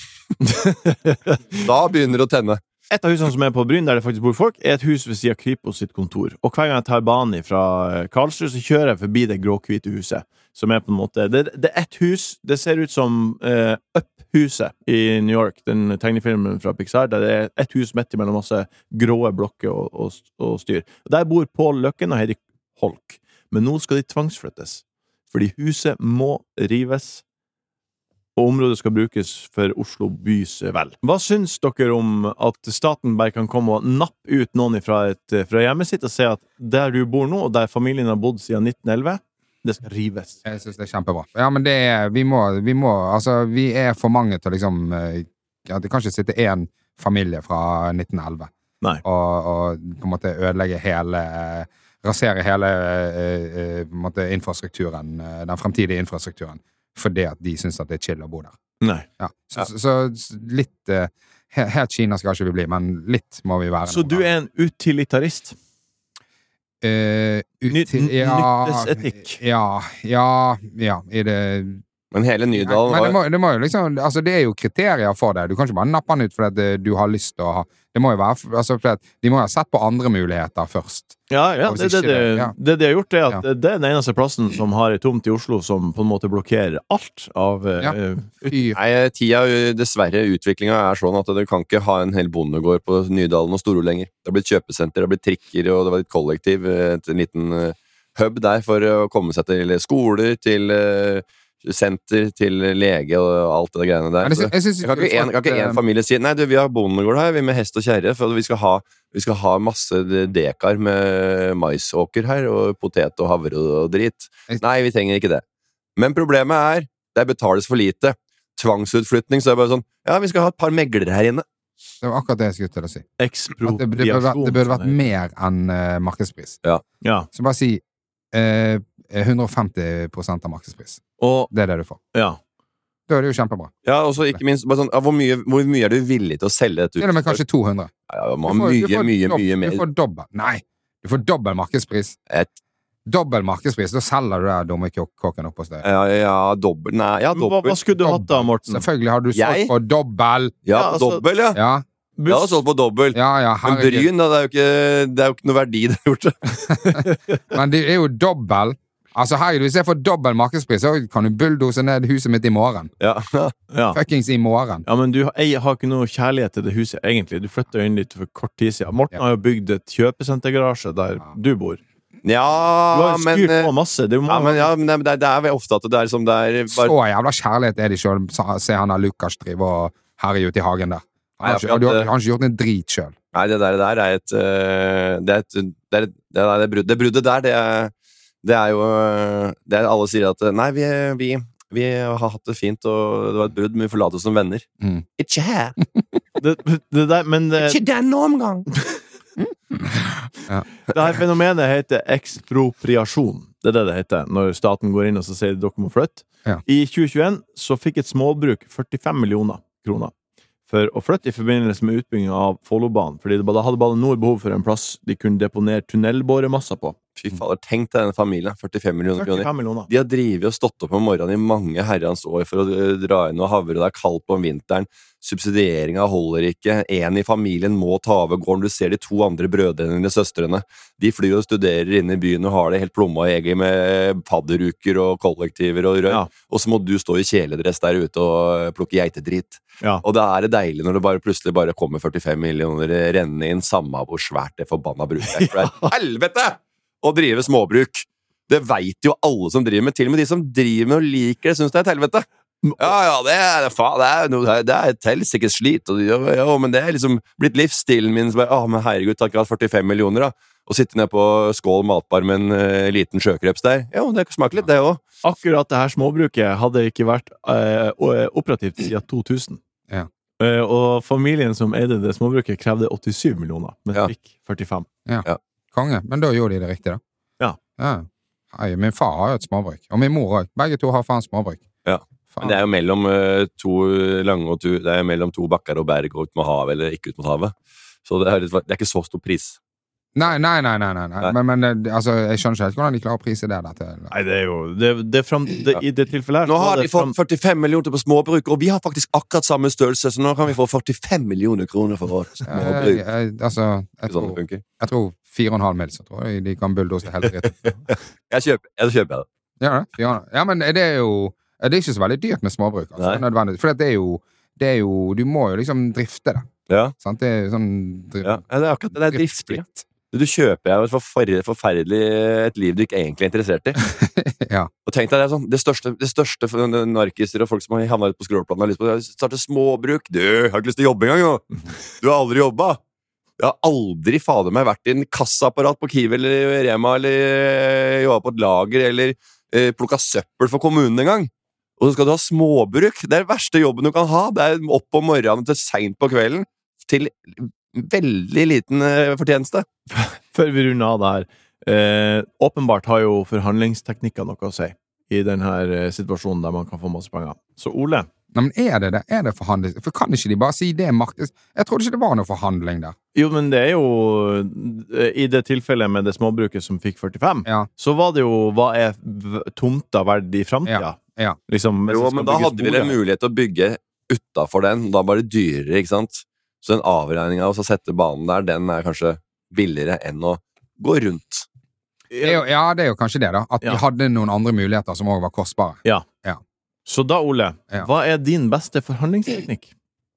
[SPEAKER 6] Da begynner det å tenne.
[SPEAKER 5] Et av husene som er på Bryn, der det faktisk bor folk, er et hus ved siden av Kripos sitt kontor. Og hver gang jeg tar banen fra eh, Karlsrud, så kjører jeg forbi det grå-hvite huset, som er på en måte... Det, det er et hus, det ser ut som eh, Up-huset i New York, den tegnefilmen fra Pixar, der det er et hus midt mellom masse gråe blokker og, og, og styr. Og der bor Paul Løkken og Heidi Holk. Men nå skal de tvangsflyttes, fordi huset må rives, og området skal brukes for Oslo bys vel. Hva syns dere om at staten bare kan komme og nappe ut noen fra, et, fra hjemmet sitt og si at der du bor nå, og der familien har bodd siden nitten elleve, det skal rives?
[SPEAKER 4] Jeg synes det er kjempebra. Ja, men det er... Vi må... Vi må altså, vi er for mange til å liksom... eh, Ja, det kan ikke sitte en familie fra nitten elleve.
[SPEAKER 5] Nei.
[SPEAKER 4] Og, og på en måte ødelegge hele... eh, rasere hele eh, eh, på en måte infrastrukturen, eh, den fremtidige infrastrukturen, fordi at de synes at det er chill å bo der.
[SPEAKER 5] Nei.
[SPEAKER 4] Ja. Så, så, så litt eh, he- helt Kina skal ikke vi bli, men litt må vi være.
[SPEAKER 5] Så du er en utilitarist?
[SPEAKER 4] eh, ut
[SPEAKER 5] Ny-
[SPEAKER 4] til, ja,
[SPEAKER 5] nyttesetikk.
[SPEAKER 4] ja, ja, ja, i det...
[SPEAKER 6] Men hele
[SPEAKER 4] Men
[SPEAKER 6] Nydalen
[SPEAKER 4] det
[SPEAKER 6] var...
[SPEAKER 4] må, det må jo liksom, altså det er jo kriterier for det. Du kan ikke bare nappe den ut fordi at eh, du har lyst til å ha... Det må jo være, altså fordi at de må jo ha sett på andre muligheter først.
[SPEAKER 5] Ja, ja,
[SPEAKER 4] Og
[SPEAKER 5] det,
[SPEAKER 4] hvis
[SPEAKER 5] det,
[SPEAKER 4] ikke
[SPEAKER 5] det,
[SPEAKER 4] det- ja.
[SPEAKER 5] det de har gjort er at
[SPEAKER 4] Ja.
[SPEAKER 5] det er den eneste plassen som har et tomt i Oslo som på en måte blokkerer alt av
[SPEAKER 4] Ja.
[SPEAKER 5] eh,
[SPEAKER 4] Fyr.
[SPEAKER 6] Nei, tida, dessverre, utviklinga er sånn at du kan ikke ha en hel bondegård på Nydalen og Storo lenger. Det har blitt kjøpesenter, det har blitt trikker, og det var et kollektiv, et en liten eh, hub der for å komme seg til skoler, til eh, senter, til lege og alt det greiene der.
[SPEAKER 4] Men jeg sy- jeg synes
[SPEAKER 6] Jeg kan ikke en, kan ikke
[SPEAKER 4] at,
[SPEAKER 6] en
[SPEAKER 4] eh,
[SPEAKER 6] familie si nei, du, vi har bondegård her, vi med hest og kjerre, for vi skal ha, vi skal ha masse dekar med maisåker her, og potet og havre og drit. Nei, vi trenger ikke det. Men problemet er, det betales for lite. Tvangsutflytning, så er det bare sånn, ja, vi skal ha et par meglere her inne.
[SPEAKER 4] Det var akkurat det jeg skulle til å si. At det, det, burde, vært,
[SPEAKER 5] ekspropriasjon.
[SPEAKER 4] det burde vært
[SPEAKER 5] som det
[SPEAKER 4] mer enn eh, markedspris.
[SPEAKER 5] heter. Ja.
[SPEAKER 4] Så bare si eh, hundre og femti prosent av markedspris.
[SPEAKER 5] Og,
[SPEAKER 4] Det er det du får.
[SPEAKER 5] ja.
[SPEAKER 4] Da er det jo kjempebra.
[SPEAKER 6] Ja, og så ikke minst, bare sånn, ja, hvor, mye, hvor mye er du villig til å selge dette ut?
[SPEAKER 4] Til og med kanskje to hundre.
[SPEAKER 6] Ja, ja,
[SPEAKER 4] Du
[SPEAKER 6] man,
[SPEAKER 4] får- du
[SPEAKER 6] mye,
[SPEAKER 4] får
[SPEAKER 6] mye,
[SPEAKER 4] dobb-
[SPEAKER 6] mye
[SPEAKER 4] Du
[SPEAKER 6] mer.
[SPEAKER 4] får dobbel. Nei, du får dobbel markedspris.
[SPEAKER 6] Et,
[SPEAKER 4] Dobbel markedspris. Da selger du den dumme kåk- kåken opp hos deg.
[SPEAKER 6] ja, ja, dobbel, nei, ja,
[SPEAKER 5] Men Hva, hva
[SPEAKER 6] dobbel.
[SPEAKER 5] skulle du hatt da, Morten?
[SPEAKER 4] Selvfølgelig har du solgt
[SPEAKER 6] Jeg?
[SPEAKER 4] på dobbel.
[SPEAKER 6] Ja,
[SPEAKER 5] Ja, altså-
[SPEAKER 6] dobbel, ja.
[SPEAKER 4] Ja,
[SPEAKER 6] Jeg har solgt på dobbel.
[SPEAKER 4] ja, ja,
[SPEAKER 6] Men
[SPEAKER 4] herregud.
[SPEAKER 6] Bryn, da, det er jo ikke, det er jo ikke noe verdi det har gjort det.
[SPEAKER 4] Men det er jo dobbel. Altså, herregud, hvis jeg får dobbel markedspris, så kan du bulldose ned huset mitt i morgen.
[SPEAKER 6] Ja, ja.
[SPEAKER 5] Ja.
[SPEAKER 4] Fuckings i morgen.
[SPEAKER 5] Ja, men du jeg har ikke noe kjærlighet til det huset, egentlig. Du flyttet jo inn dit for kort tid siden. Morten
[SPEAKER 4] Ja.
[SPEAKER 5] har jo bygd et kjøpesentergarasje der
[SPEAKER 4] Ja.
[SPEAKER 5] du bor. Du
[SPEAKER 6] ja
[SPEAKER 5] har jo
[SPEAKER 6] men,
[SPEAKER 5] styrt
[SPEAKER 6] eh,
[SPEAKER 5] på masse. Det er jo
[SPEAKER 6] ja,
[SPEAKER 5] mange...
[SPEAKER 6] men, ja, men det, er- det er vel ofte at det er som det er
[SPEAKER 4] Så
[SPEAKER 6] bare,
[SPEAKER 4] jævla kjærlighet er de selv. Se han der Lukas drive og herje ute i hagen der. Han har
[SPEAKER 6] Nei,
[SPEAKER 4] ikke,
[SPEAKER 6] akkurat
[SPEAKER 4] du har,
[SPEAKER 6] det.
[SPEAKER 4] han har ikke gjort en drit selv.
[SPEAKER 6] Nei, det der, der er et øh, Det er et Det, er, et- det, er, det, brudd, det bruddet der, det er, det er jo øh, det er, alle sier at øh, nei, vi, vi, vi har hatt det fint, og det var et brudd, men vi forlater oss som venner.
[SPEAKER 4] Mm.
[SPEAKER 6] Ikke her!
[SPEAKER 5] det, det der, men det,
[SPEAKER 6] Ikke denne omgang!
[SPEAKER 5] det her fenomenet heter ekspropriasjon. Det er det det heter, når staten går inn og så sier dere må flytte.
[SPEAKER 4] Ja.
[SPEAKER 5] I tjue tjueen så fikk et småbruk førtifem millioner kroner for å flytte i forbindelse med utbygging av Follobanen, fordi det, da hadde Bane Nor behov for en plass de kunne deponere tunnelbåremasser på.
[SPEAKER 6] Fy fader, tenk deg denne familien, førtifem millioner kroner.
[SPEAKER 5] førtifem millioner.
[SPEAKER 6] De har drivet og stått opp om morgenen i mange herrens år for å uh, dra inn og havre, og det er kaldt på om vinteren. Subsidieringen holder ikke. En i familien må ta over gården. Du ser de to andre brødrene dine, søstrene. De flyr og studerer inne i byen og har det helt plomma i egget med fadderuker og kollektiver og røy.
[SPEAKER 5] Ja.
[SPEAKER 6] Og så må du stå i kjeledress der ute og plukke geitedrit.
[SPEAKER 5] Ja.
[SPEAKER 6] Og da er det deilig når det bare plutselig bare kommer førtifem millioner rennende inn, samme hvor svært det forbanna bruket er. For det er helvete å drive småbruk. Det vet jo alle som driver med. Til og med de som driver med og liker det, synes det er et helvete. Ja, ja, det er, faen, det er, noe, det er et helsikes slit. Og, ja, ja, men det er liksom blitt livsstilen min. Så bare, å, men herregud, takk at førtifem millioner da. Og sitte ned på Skål matbar med en uh, liten sjøkreps der. Ja, det smaker litt, det også.
[SPEAKER 5] Akkurat det her småbruket hadde ikke vært uh, operativt siden to tusen.
[SPEAKER 4] Ja.
[SPEAKER 5] Uh, og familien som eide det småbruket krevde åttisyv millioner, men
[SPEAKER 6] Ja.
[SPEAKER 5] fikk førtifem.
[SPEAKER 4] Ja.
[SPEAKER 6] Ja.
[SPEAKER 4] Konge. Men da gjorde de det riktig, da.
[SPEAKER 5] Ja.
[SPEAKER 4] Ja. Hei, min far har jo et småbruk. Og min mor også. Begge to har faen småbruk.
[SPEAKER 6] Ja.
[SPEAKER 4] Faen.
[SPEAKER 6] Men det er jo mellom uh, to lange og to, det er mellom to bakker og berg og ut med havet, eller ikke ut mot havet. Så det er, litt, det er ikke så stor pris.
[SPEAKER 4] Nei, nei, nei, nei, nei. nei.
[SPEAKER 6] Nei.
[SPEAKER 4] Men, men eh, altså, jeg skjønner ikke helt hvordan de klarer å prise det der til.
[SPEAKER 5] Nei, det er jo det, det er fram, det, I det tilfellet her
[SPEAKER 6] Nå
[SPEAKER 5] så var
[SPEAKER 6] har
[SPEAKER 5] det
[SPEAKER 6] de fått
[SPEAKER 5] fram-
[SPEAKER 6] førtifem millioner på småbruk, og vi har faktisk akkurat samme størrelse, så nå kan vi få førtifem millioner kroner for vårt
[SPEAKER 4] Eh,
[SPEAKER 6] småbruk.
[SPEAKER 4] eh, altså, jeg
[SPEAKER 6] Sånn det
[SPEAKER 4] tror,
[SPEAKER 6] funker.
[SPEAKER 4] jeg tror fire og en halv mil, så tror jeg de kan bulldose hele dritten.
[SPEAKER 6] Jeg kjøper, jeg kjøper det.
[SPEAKER 4] Ja, det. Fire og en halv. Ja, men det er jo det er ikke så veldig dyrt med småbruk. Altså,
[SPEAKER 6] Nei.
[SPEAKER 4] nødvendig. For det er, jo, det er jo Du må jo liksom drifte det.
[SPEAKER 6] Ja,
[SPEAKER 4] Sant? Det er sånn dri-
[SPEAKER 6] ja. ja det er akkurat det. Det er driftsplikt.
[SPEAKER 4] driftsplikt.
[SPEAKER 6] Du kjøper deg et forferdelig, forferdelig et liv du ikke egentlig er interessert i.
[SPEAKER 4] Ja.
[SPEAKER 6] Og tenk deg det er sånn, det største, det største for narkiser og folk som har havnet på skråplanen har lyst på å starte småbruk. Du har ikke lyst til å jobbe engang nå. Du har aldri jobbet. Jeg har aldri fader meg vært i en kassaapparat på Kiwi eller Rema eller jobbet på et lager eller eh, plukket søppel for kommunen en gang. Og så skal du ha småbruk. Det er den verste jobben du kan ha. Det er opp om morgenen til sent på kvelden til veldig liten eh, fortjeneste.
[SPEAKER 5] Før vi runder av det her, eh, åpenbart har jo forhandlingsteknikker noe å si i denne eh, situasjonen der man kan få masse penger. Så Ole,
[SPEAKER 4] Nei, men er det det? Er det forhandling? For kan ikke de bare si det er markeds... Jeg trodde ikke det var noe forhandling der.
[SPEAKER 5] jo, men det er jo eh, i det tilfellet med det småbruket som fikk førtifem,
[SPEAKER 4] Ja,
[SPEAKER 5] så var det jo hva er v- tomta verdt i framtida?
[SPEAKER 4] ja.
[SPEAKER 5] Liksom, hvis
[SPEAKER 6] Jo,
[SPEAKER 5] det skal
[SPEAKER 6] men da
[SPEAKER 5] bygges
[SPEAKER 6] hadde vi en
[SPEAKER 5] boliger.
[SPEAKER 6] mulighet til å bygge utenfor den. Da var det dyrere, ikke sant? Så den avregningen av å sette banen der, den er kanskje billigere enn å gå rundt.
[SPEAKER 4] Det er jo, ja, det er jo kanskje det, da. At
[SPEAKER 5] Ja.
[SPEAKER 4] de hadde noen andre muligheter som også var kostbare.
[SPEAKER 5] Så da, Ole,
[SPEAKER 4] Ja.
[SPEAKER 5] hva er din beste forhandlingsteknikk?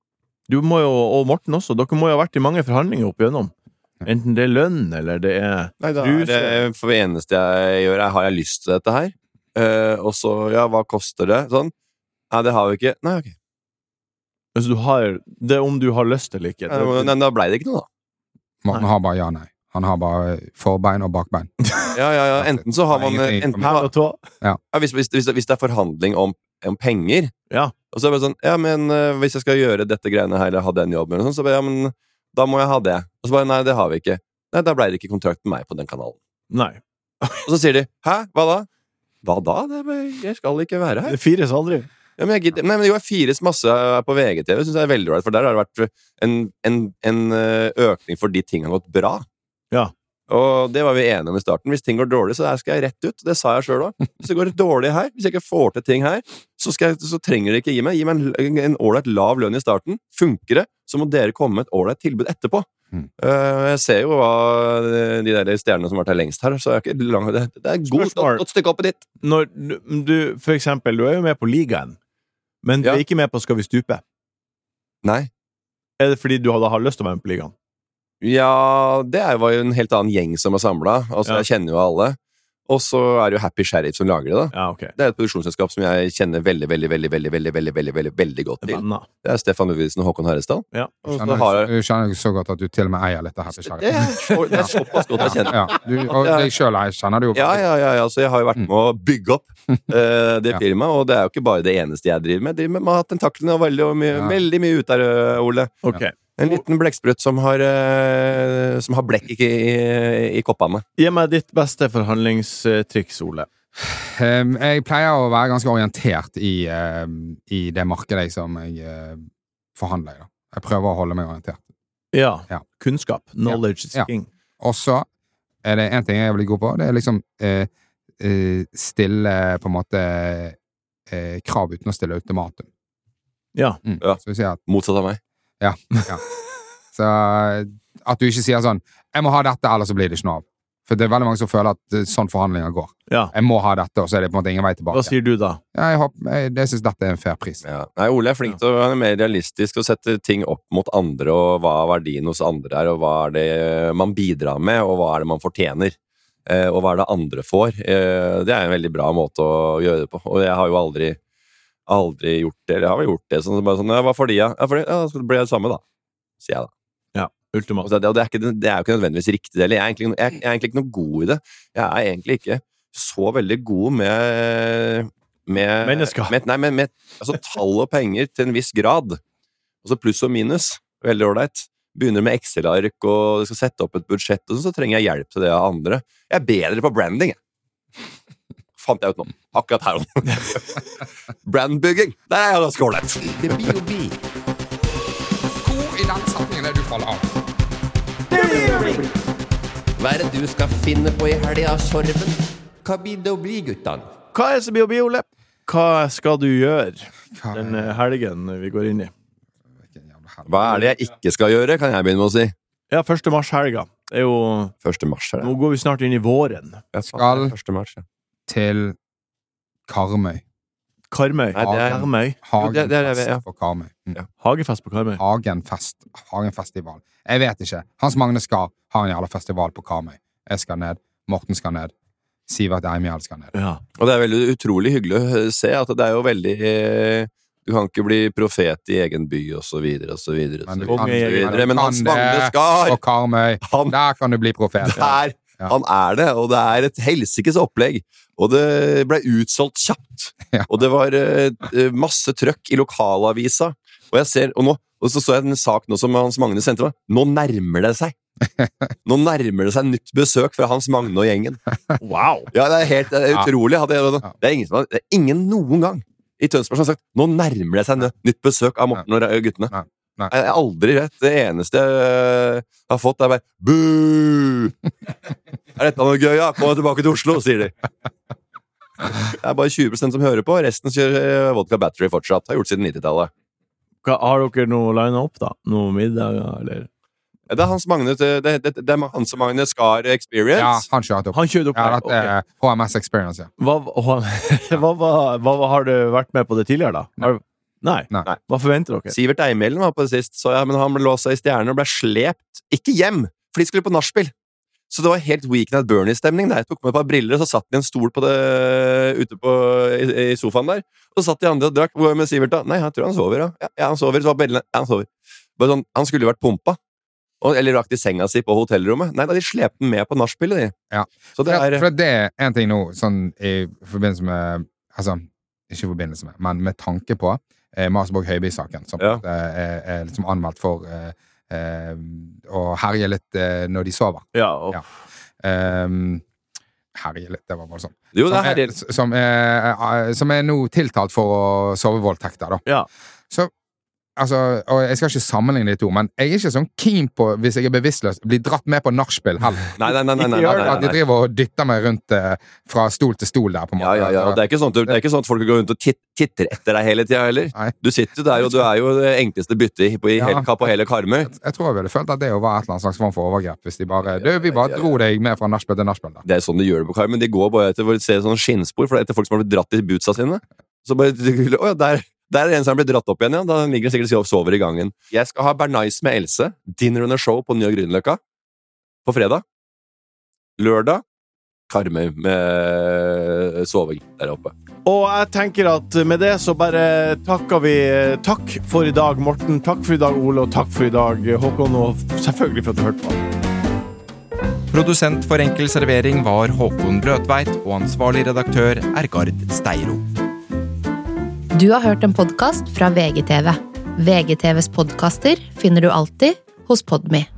[SPEAKER 5] Du må jo, og Morten også, dere må jo ha vært i mange forhandlinger opp igjennom. Enten det er lønn, eller det er
[SPEAKER 6] Nei, da
[SPEAKER 5] Truse.
[SPEAKER 6] er det for det eneste jeg gjør, er har jeg lyst til dette her? Eh, og så, ja, hva koster det? Sånn. Nei, det har vi ikke. Nei, ok.
[SPEAKER 5] Altså, du har, det er om du har lyst eller ikke.
[SPEAKER 6] Nei, men- nei, da ble det ikke noe, da.
[SPEAKER 4] Morten har bare ja, nei. Han har bare forbein og bakbein.
[SPEAKER 6] Ja, ja, ja. Enten så har man
[SPEAKER 4] Ingenting.
[SPEAKER 6] enten,
[SPEAKER 5] Her og tå.
[SPEAKER 6] ja, hvis, hvis, hvis, det- hvis det er forhandling om, om penger,
[SPEAKER 5] Ja.
[SPEAKER 6] og så er det bare sånn, ja, men eh, hvis jeg skal gjøre dette greiene her, eller ha den jobben, eller sånn, så bare, ja, men da må jeg ha det. Og så bare, nei, det har vi ikke. Nei, da ble det ikke kontrakt med meg på den kanalen.
[SPEAKER 5] Nei.
[SPEAKER 6] Og så sier de, hæ, hva da? Hva da? Det er bare, jeg skal ikke være her.
[SPEAKER 5] Det fires aldri.
[SPEAKER 6] Ja, men jeg gidder, nei, men jo, jeg fires masse på V G T V, synes jeg er veldig ålreit, for der har det vært en, en, en eh, økning fordi ting har gått bra.
[SPEAKER 5] Ja.
[SPEAKER 6] Og det var vi enige om i starten. Hvis ting går dårlig, så der skal jeg rett ut. Det sa jeg selv også. Hvis det går dårlig her, hvis jeg ikke får til ting her, så, skal jeg, så trenger dere ikke gi meg. Gi meg en, en ålreit lav lønn i starten. Funker det, så må dere komme med et ålreit tilbud etterpå.
[SPEAKER 4] Mm.
[SPEAKER 6] Uh, jeg ser jo hva de der stjernene som har vært her lengst her, så er ikke lang, det, det er god,
[SPEAKER 5] Spørsmål.
[SPEAKER 6] godt stykke opp i ditt.
[SPEAKER 5] Når du, du, for eksempel, du er jo med på ligaen, men du
[SPEAKER 6] Ja.
[SPEAKER 5] er ikke med på Skal vi stupe.
[SPEAKER 6] Nei.
[SPEAKER 5] Er det fordi du da har lyst til å være med på ligaen?
[SPEAKER 6] Ja, det er- var jo en helt annen gjeng som var samlet. Altså,
[SPEAKER 5] Ja.
[SPEAKER 6] jeg kjenner jo alle. Og så er det jo Happy Sheriff som lager det, da.
[SPEAKER 5] Ja, ok.
[SPEAKER 6] Det er et produksjonsselskap som jeg kjenner veldig, veldig, veldig, veldig, veldig, veldig, veldig, veldig, veldig godt til.
[SPEAKER 5] Venner.
[SPEAKER 6] Det er Stefan Ludvigsen og Håkon Harresdal.
[SPEAKER 5] Ja.
[SPEAKER 6] Og så
[SPEAKER 4] Skjønner,
[SPEAKER 6] har jeg
[SPEAKER 4] du skjønner så godt at du til og med eier litt av Happy
[SPEAKER 6] det
[SPEAKER 4] Sheriff.
[SPEAKER 6] er, så, det er såpass godt jeg kjenner.
[SPEAKER 4] Ja, du, og deg selv jeg kjenner du jo.
[SPEAKER 6] Ja, ja, ja, ja, så jeg har jo vært med å bygge opp eh, det
[SPEAKER 4] Ja.
[SPEAKER 6] firmaet, og det er jo ikke bare det eneste jeg driver med. Jeg driver med mattentaklene og veldig, og mye,
[SPEAKER 4] Ja.
[SPEAKER 6] veldig mye ut der, Ole.
[SPEAKER 5] Ok.
[SPEAKER 6] En liten blekksprut som har, eh, som har blekk i, i, i koppene.
[SPEAKER 5] Gi meg ditt beste forhandlingstriks, Ole.
[SPEAKER 4] Um, jeg pleier å være ganske orientert i, um, i det markedet som jeg uh, forhandler i. Da. Jeg prøver å holde meg orientert.
[SPEAKER 5] Ja.
[SPEAKER 4] Ja.
[SPEAKER 5] Kunnskap. Knowledge is
[SPEAKER 4] Ja.
[SPEAKER 5] king.
[SPEAKER 4] Og så er det en ting jeg er veldig god på, det er liksom eh, eh, stille på en måte eh, krav uten å stille ultimatum.
[SPEAKER 5] Ja.
[SPEAKER 4] Mm.
[SPEAKER 6] Ja.
[SPEAKER 4] Så vi sier at,
[SPEAKER 6] Motsatt av meg.
[SPEAKER 4] ja, ja. Så at du ikke sier sånn, jeg må ha dette, eller så blir det ikke noe av. For det er veldig mange som føler at eh, sånn forhandlinger går.
[SPEAKER 5] Ja.
[SPEAKER 4] Jeg må ha dette, og så er det på en måte ingen vei tilbake.
[SPEAKER 5] Hva sier du da?
[SPEAKER 4] Ja, jeg, håper, jeg, jeg synes dette er en fair pris.
[SPEAKER 6] Ja. Nei, Ole er flink til å være mer realistisk og sette ting opp mot andre, og hva verdien hos andre er, og hva er det man bidrar med, og hva er det man fortjener. Eh, og hva er det andre får. Eh, det er en veldig bra måte å gjøre det på. Og jeg har jo aldri, aldri gjort det. Jeg har vel gjort det sånn, bare sånn, ja, hva for de, ja? Ja, for det, ja, så blir det det samme da, sier jeg da.
[SPEAKER 5] Ultimat.
[SPEAKER 6] Og det, og det, er ikke, det er jo ikke nødvendigvis riktig del. Jeg er, egentlig, jeg, jeg er egentlig ikke noe god i det. Jeg er egentlig ikke så veldig god med med,
[SPEAKER 5] Mennesker.
[SPEAKER 6] med, nei, med, med altså, tall og penger til en viss grad. Altså pluss og minus. Veldig ålreit. Begynner med Excel-ark og skal sette opp et budsjett, og så, så trenger jeg hjelp til det av andre. Jeg er bedre på branding, jeg. Fant jeg ut nå. Akkurat her og nå. Brandbygging. Der er jeg ganske ålreit.
[SPEAKER 3] Det blir jo bi.
[SPEAKER 4] Hvor i den setningen er du faller av?
[SPEAKER 3] Hva er det du skal finne på i helga, Sorven? Hva blir det å bli, guttan?
[SPEAKER 5] Hva er det som blir å bli, Ole? Hva skal du gjøre
[SPEAKER 4] Hva
[SPEAKER 5] den eh, helgen vi går inn i?
[SPEAKER 6] Hva er det jeg ikke skal gjøre, kan jeg begynne med å si.
[SPEAKER 5] Ja, første mars-helga. Det er jo...
[SPEAKER 6] Første mars er det.
[SPEAKER 5] Nå går vi snart inn i våren.
[SPEAKER 6] Jeg
[SPEAKER 4] Skal-
[SPEAKER 6] første mars, ja.
[SPEAKER 4] Til Karmøy.
[SPEAKER 5] Karmøy.
[SPEAKER 6] Nei, det er-
[SPEAKER 5] Karmøy.
[SPEAKER 6] det- det er-
[SPEAKER 4] Hagenfest
[SPEAKER 6] ja.
[SPEAKER 4] på Karmøy. Mm.
[SPEAKER 6] Ja.
[SPEAKER 5] Hagefest på Karmøy.
[SPEAKER 4] Hagenfest. Hagenfestival. Jeg vet ikke. Hans Magne Skar har en jævla festival på Karmøy. Jeg skal ned. Morten skal ned. Sivert Eimjeld skal ned.
[SPEAKER 5] Ja.
[SPEAKER 6] Og det er veldig utrolig hyggelig å se at det er jo veldig eh, du kan ikke bli profet i egen by og så videre og så videre og
[SPEAKER 4] Men
[SPEAKER 6] så
[SPEAKER 4] du kan,
[SPEAKER 6] videre,
[SPEAKER 5] videre.
[SPEAKER 6] men, men
[SPEAKER 4] du
[SPEAKER 6] Hans
[SPEAKER 4] kan
[SPEAKER 6] Magne
[SPEAKER 4] det
[SPEAKER 6] Skar
[SPEAKER 4] på Karmøy.
[SPEAKER 6] han,
[SPEAKER 4] Der kan du bli profet.
[SPEAKER 6] der,
[SPEAKER 4] Ja.
[SPEAKER 6] han er det, og det er et helsikes opplegg og det ble utsolgt kjapt
[SPEAKER 4] Ja.
[SPEAKER 6] og det var eh, masse trøkk i lokalavisa og jeg ser, og nå og så så jeg en sak nå som Hans Magne sendte meg. Nå nærmer det seg. Nå nærmer det seg nytt besøk fra Hans Magne og gjengen.
[SPEAKER 5] Wow!
[SPEAKER 6] Ja, det er helt det er
[SPEAKER 4] Ja.
[SPEAKER 6] utrolig. Det er,
[SPEAKER 4] Ja.
[SPEAKER 6] det, er ingen som har, det er ingen noen gang i Tønsberg som har sagt nå nærmer det seg nø- nytt besøk av Morten og guttene.
[SPEAKER 4] Nei. Nei.
[SPEAKER 6] Jeg har aldri rett. Det eneste jeg har fått, er bare Buh! Er dette noe gøy, ja? Kom tilbake til Oslo, sier de. Det er bare tjue prosent som hører på. Resten kjører vodka battery fortsatt. Har gjort siden nittitallet.
[SPEAKER 5] Hva, har dere noe line opp da? Noe middag, eller?
[SPEAKER 6] Det er Hans Magne, det, det, det er Hans Magne Skar Experience.
[SPEAKER 4] Ja, han kjørte opp.
[SPEAKER 5] Han kjører opp.
[SPEAKER 4] Ja, dette
[SPEAKER 5] Ok.
[SPEAKER 4] er H M S Experience, ja.
[SPEAKER 5] Hva, hva, hva, hva, hva har du vært med på det tidligere, da? Har, nei.
[SPEAKER 4] Nei.
[SPEAKER 5] Hva forventer dere?
[SPEAKER 6] Sivert Eimelen var på det sist, så ja, men han ble låst seg i stjernen og ble slept, ikke hjem, for de skulle på nachspiel. Så det var helt Weekend at Bernie-stemning der. Jeg tok med et par briller, og så satt de en stol på det, ute på, i, i sofaen der. Og så satt de andre og drakk. Hvor er med Sivert da? Nei, jeg tror han sover, ja. Ja, ja han sover. Så var bellene. Ja, han sover. Bare sånn, han skulle jo vært pumpa. Og, eller rakt i senga si på hotellrommet. Nei, da de slepte den med på nachspielet, de.
[SPEAKER 4] Ja.
[SPEAKER 6] Så det
[SPEAKER 4] For,
[SPEAKER 6] er...
[SPEAKER 4] for det er en ting nå, sånn i forbindelse med Altså, ikke i forbindelse med, men med tanke på eh, Marsborg Høiby-saken, som
[SPEAKER 6] Ja.
[SPEAKER 4] eh, er, er liksom anmeldt for eh, eh, å herje litt eh, når de sover.
[SPEAKER 5] Ja, og,
[SPEAKER 4] Ja. Um, herje litt, det var voldsomt.
[SPEAKER 6] Jo, det
[SPEAKER 4] Som
[SPEAKER 6] er
[SPEAKER 4] er, som, er, eh, som er nå tiltalt for å sovevoldtekter, da.
[SPEAKER 5] ja.
[SPEAKER 4] Så, altså, og jeg skal ikke sammenligne de to, men jeg er ikke sånn keen på, hvis jeg er bevisstløs, bli dratt med på nachspiel heller.
[SPEAKER 6] Nei, nei, nei, nei, nei,
[SPEAKER 5] Ikke gjør
[SPEAKER 6] nei,
[SPEAKER 5] det,
[SPEAKER 4] At de
[SPEAKER 6] nei.
[SPEAKER 4] driver og dytter meg rundt eh, fra stol til stol der, på en
[SPEAKER 6] Ja,
[SPEAKER 4] måte.
[SPEAKER 6] ja, ja. Det er ikke sånn at, det er ikke sånn at folk går rundt og tit, titter etter deg hele tida heller.
[SPEAKER 4] Nei.
[SPEAKER 6] Du sitter jo der, og du er jo det enkleste byttet i, på, i
[SPEAKER 4] Ja.
[SPEAKER 6] hele, på hele Karmøy.
[SPEAKER 4] Jeg tror jeg ville følt at det jo var et eller annet slags form for overgrep. Hvis de bare du, vi bare dro deg med fra nachspiel til nachspiel. da.
[SPEAKER 6] Det er sånn de gjør det på Karmøy. De går bare etter hvor de ser sånne skinnspor, for det er etter folk som har blitt dratt i bootsa sine. Så bare, å ja, der, der er det en som har blitt dratt opp igjen, ja. Da ligger det sikkert og sover i gangen. Jeg skal ha Bernais med Else, Dinner on a Show på Nye Grünerløkka på fredag. Lørdag, Karmøy med soving der oppe.
[SPEAKER 5] Og jeg tenker at med det så bare takker vi takk for i dag, Morten. Takk for i dag, Ole, og takk for i dag, Håkon, og selvfølgelig for at du hørte på.
[SPEAKER 7] Produsent for Enkel servering var Håkon Rødtveit, og ansvarlig redaktør er Gard Steiro.
[SPEAKER 1] Du har hørt en podcast fra V G T V. V G T Vs podcaster finner du alltid hos Podme.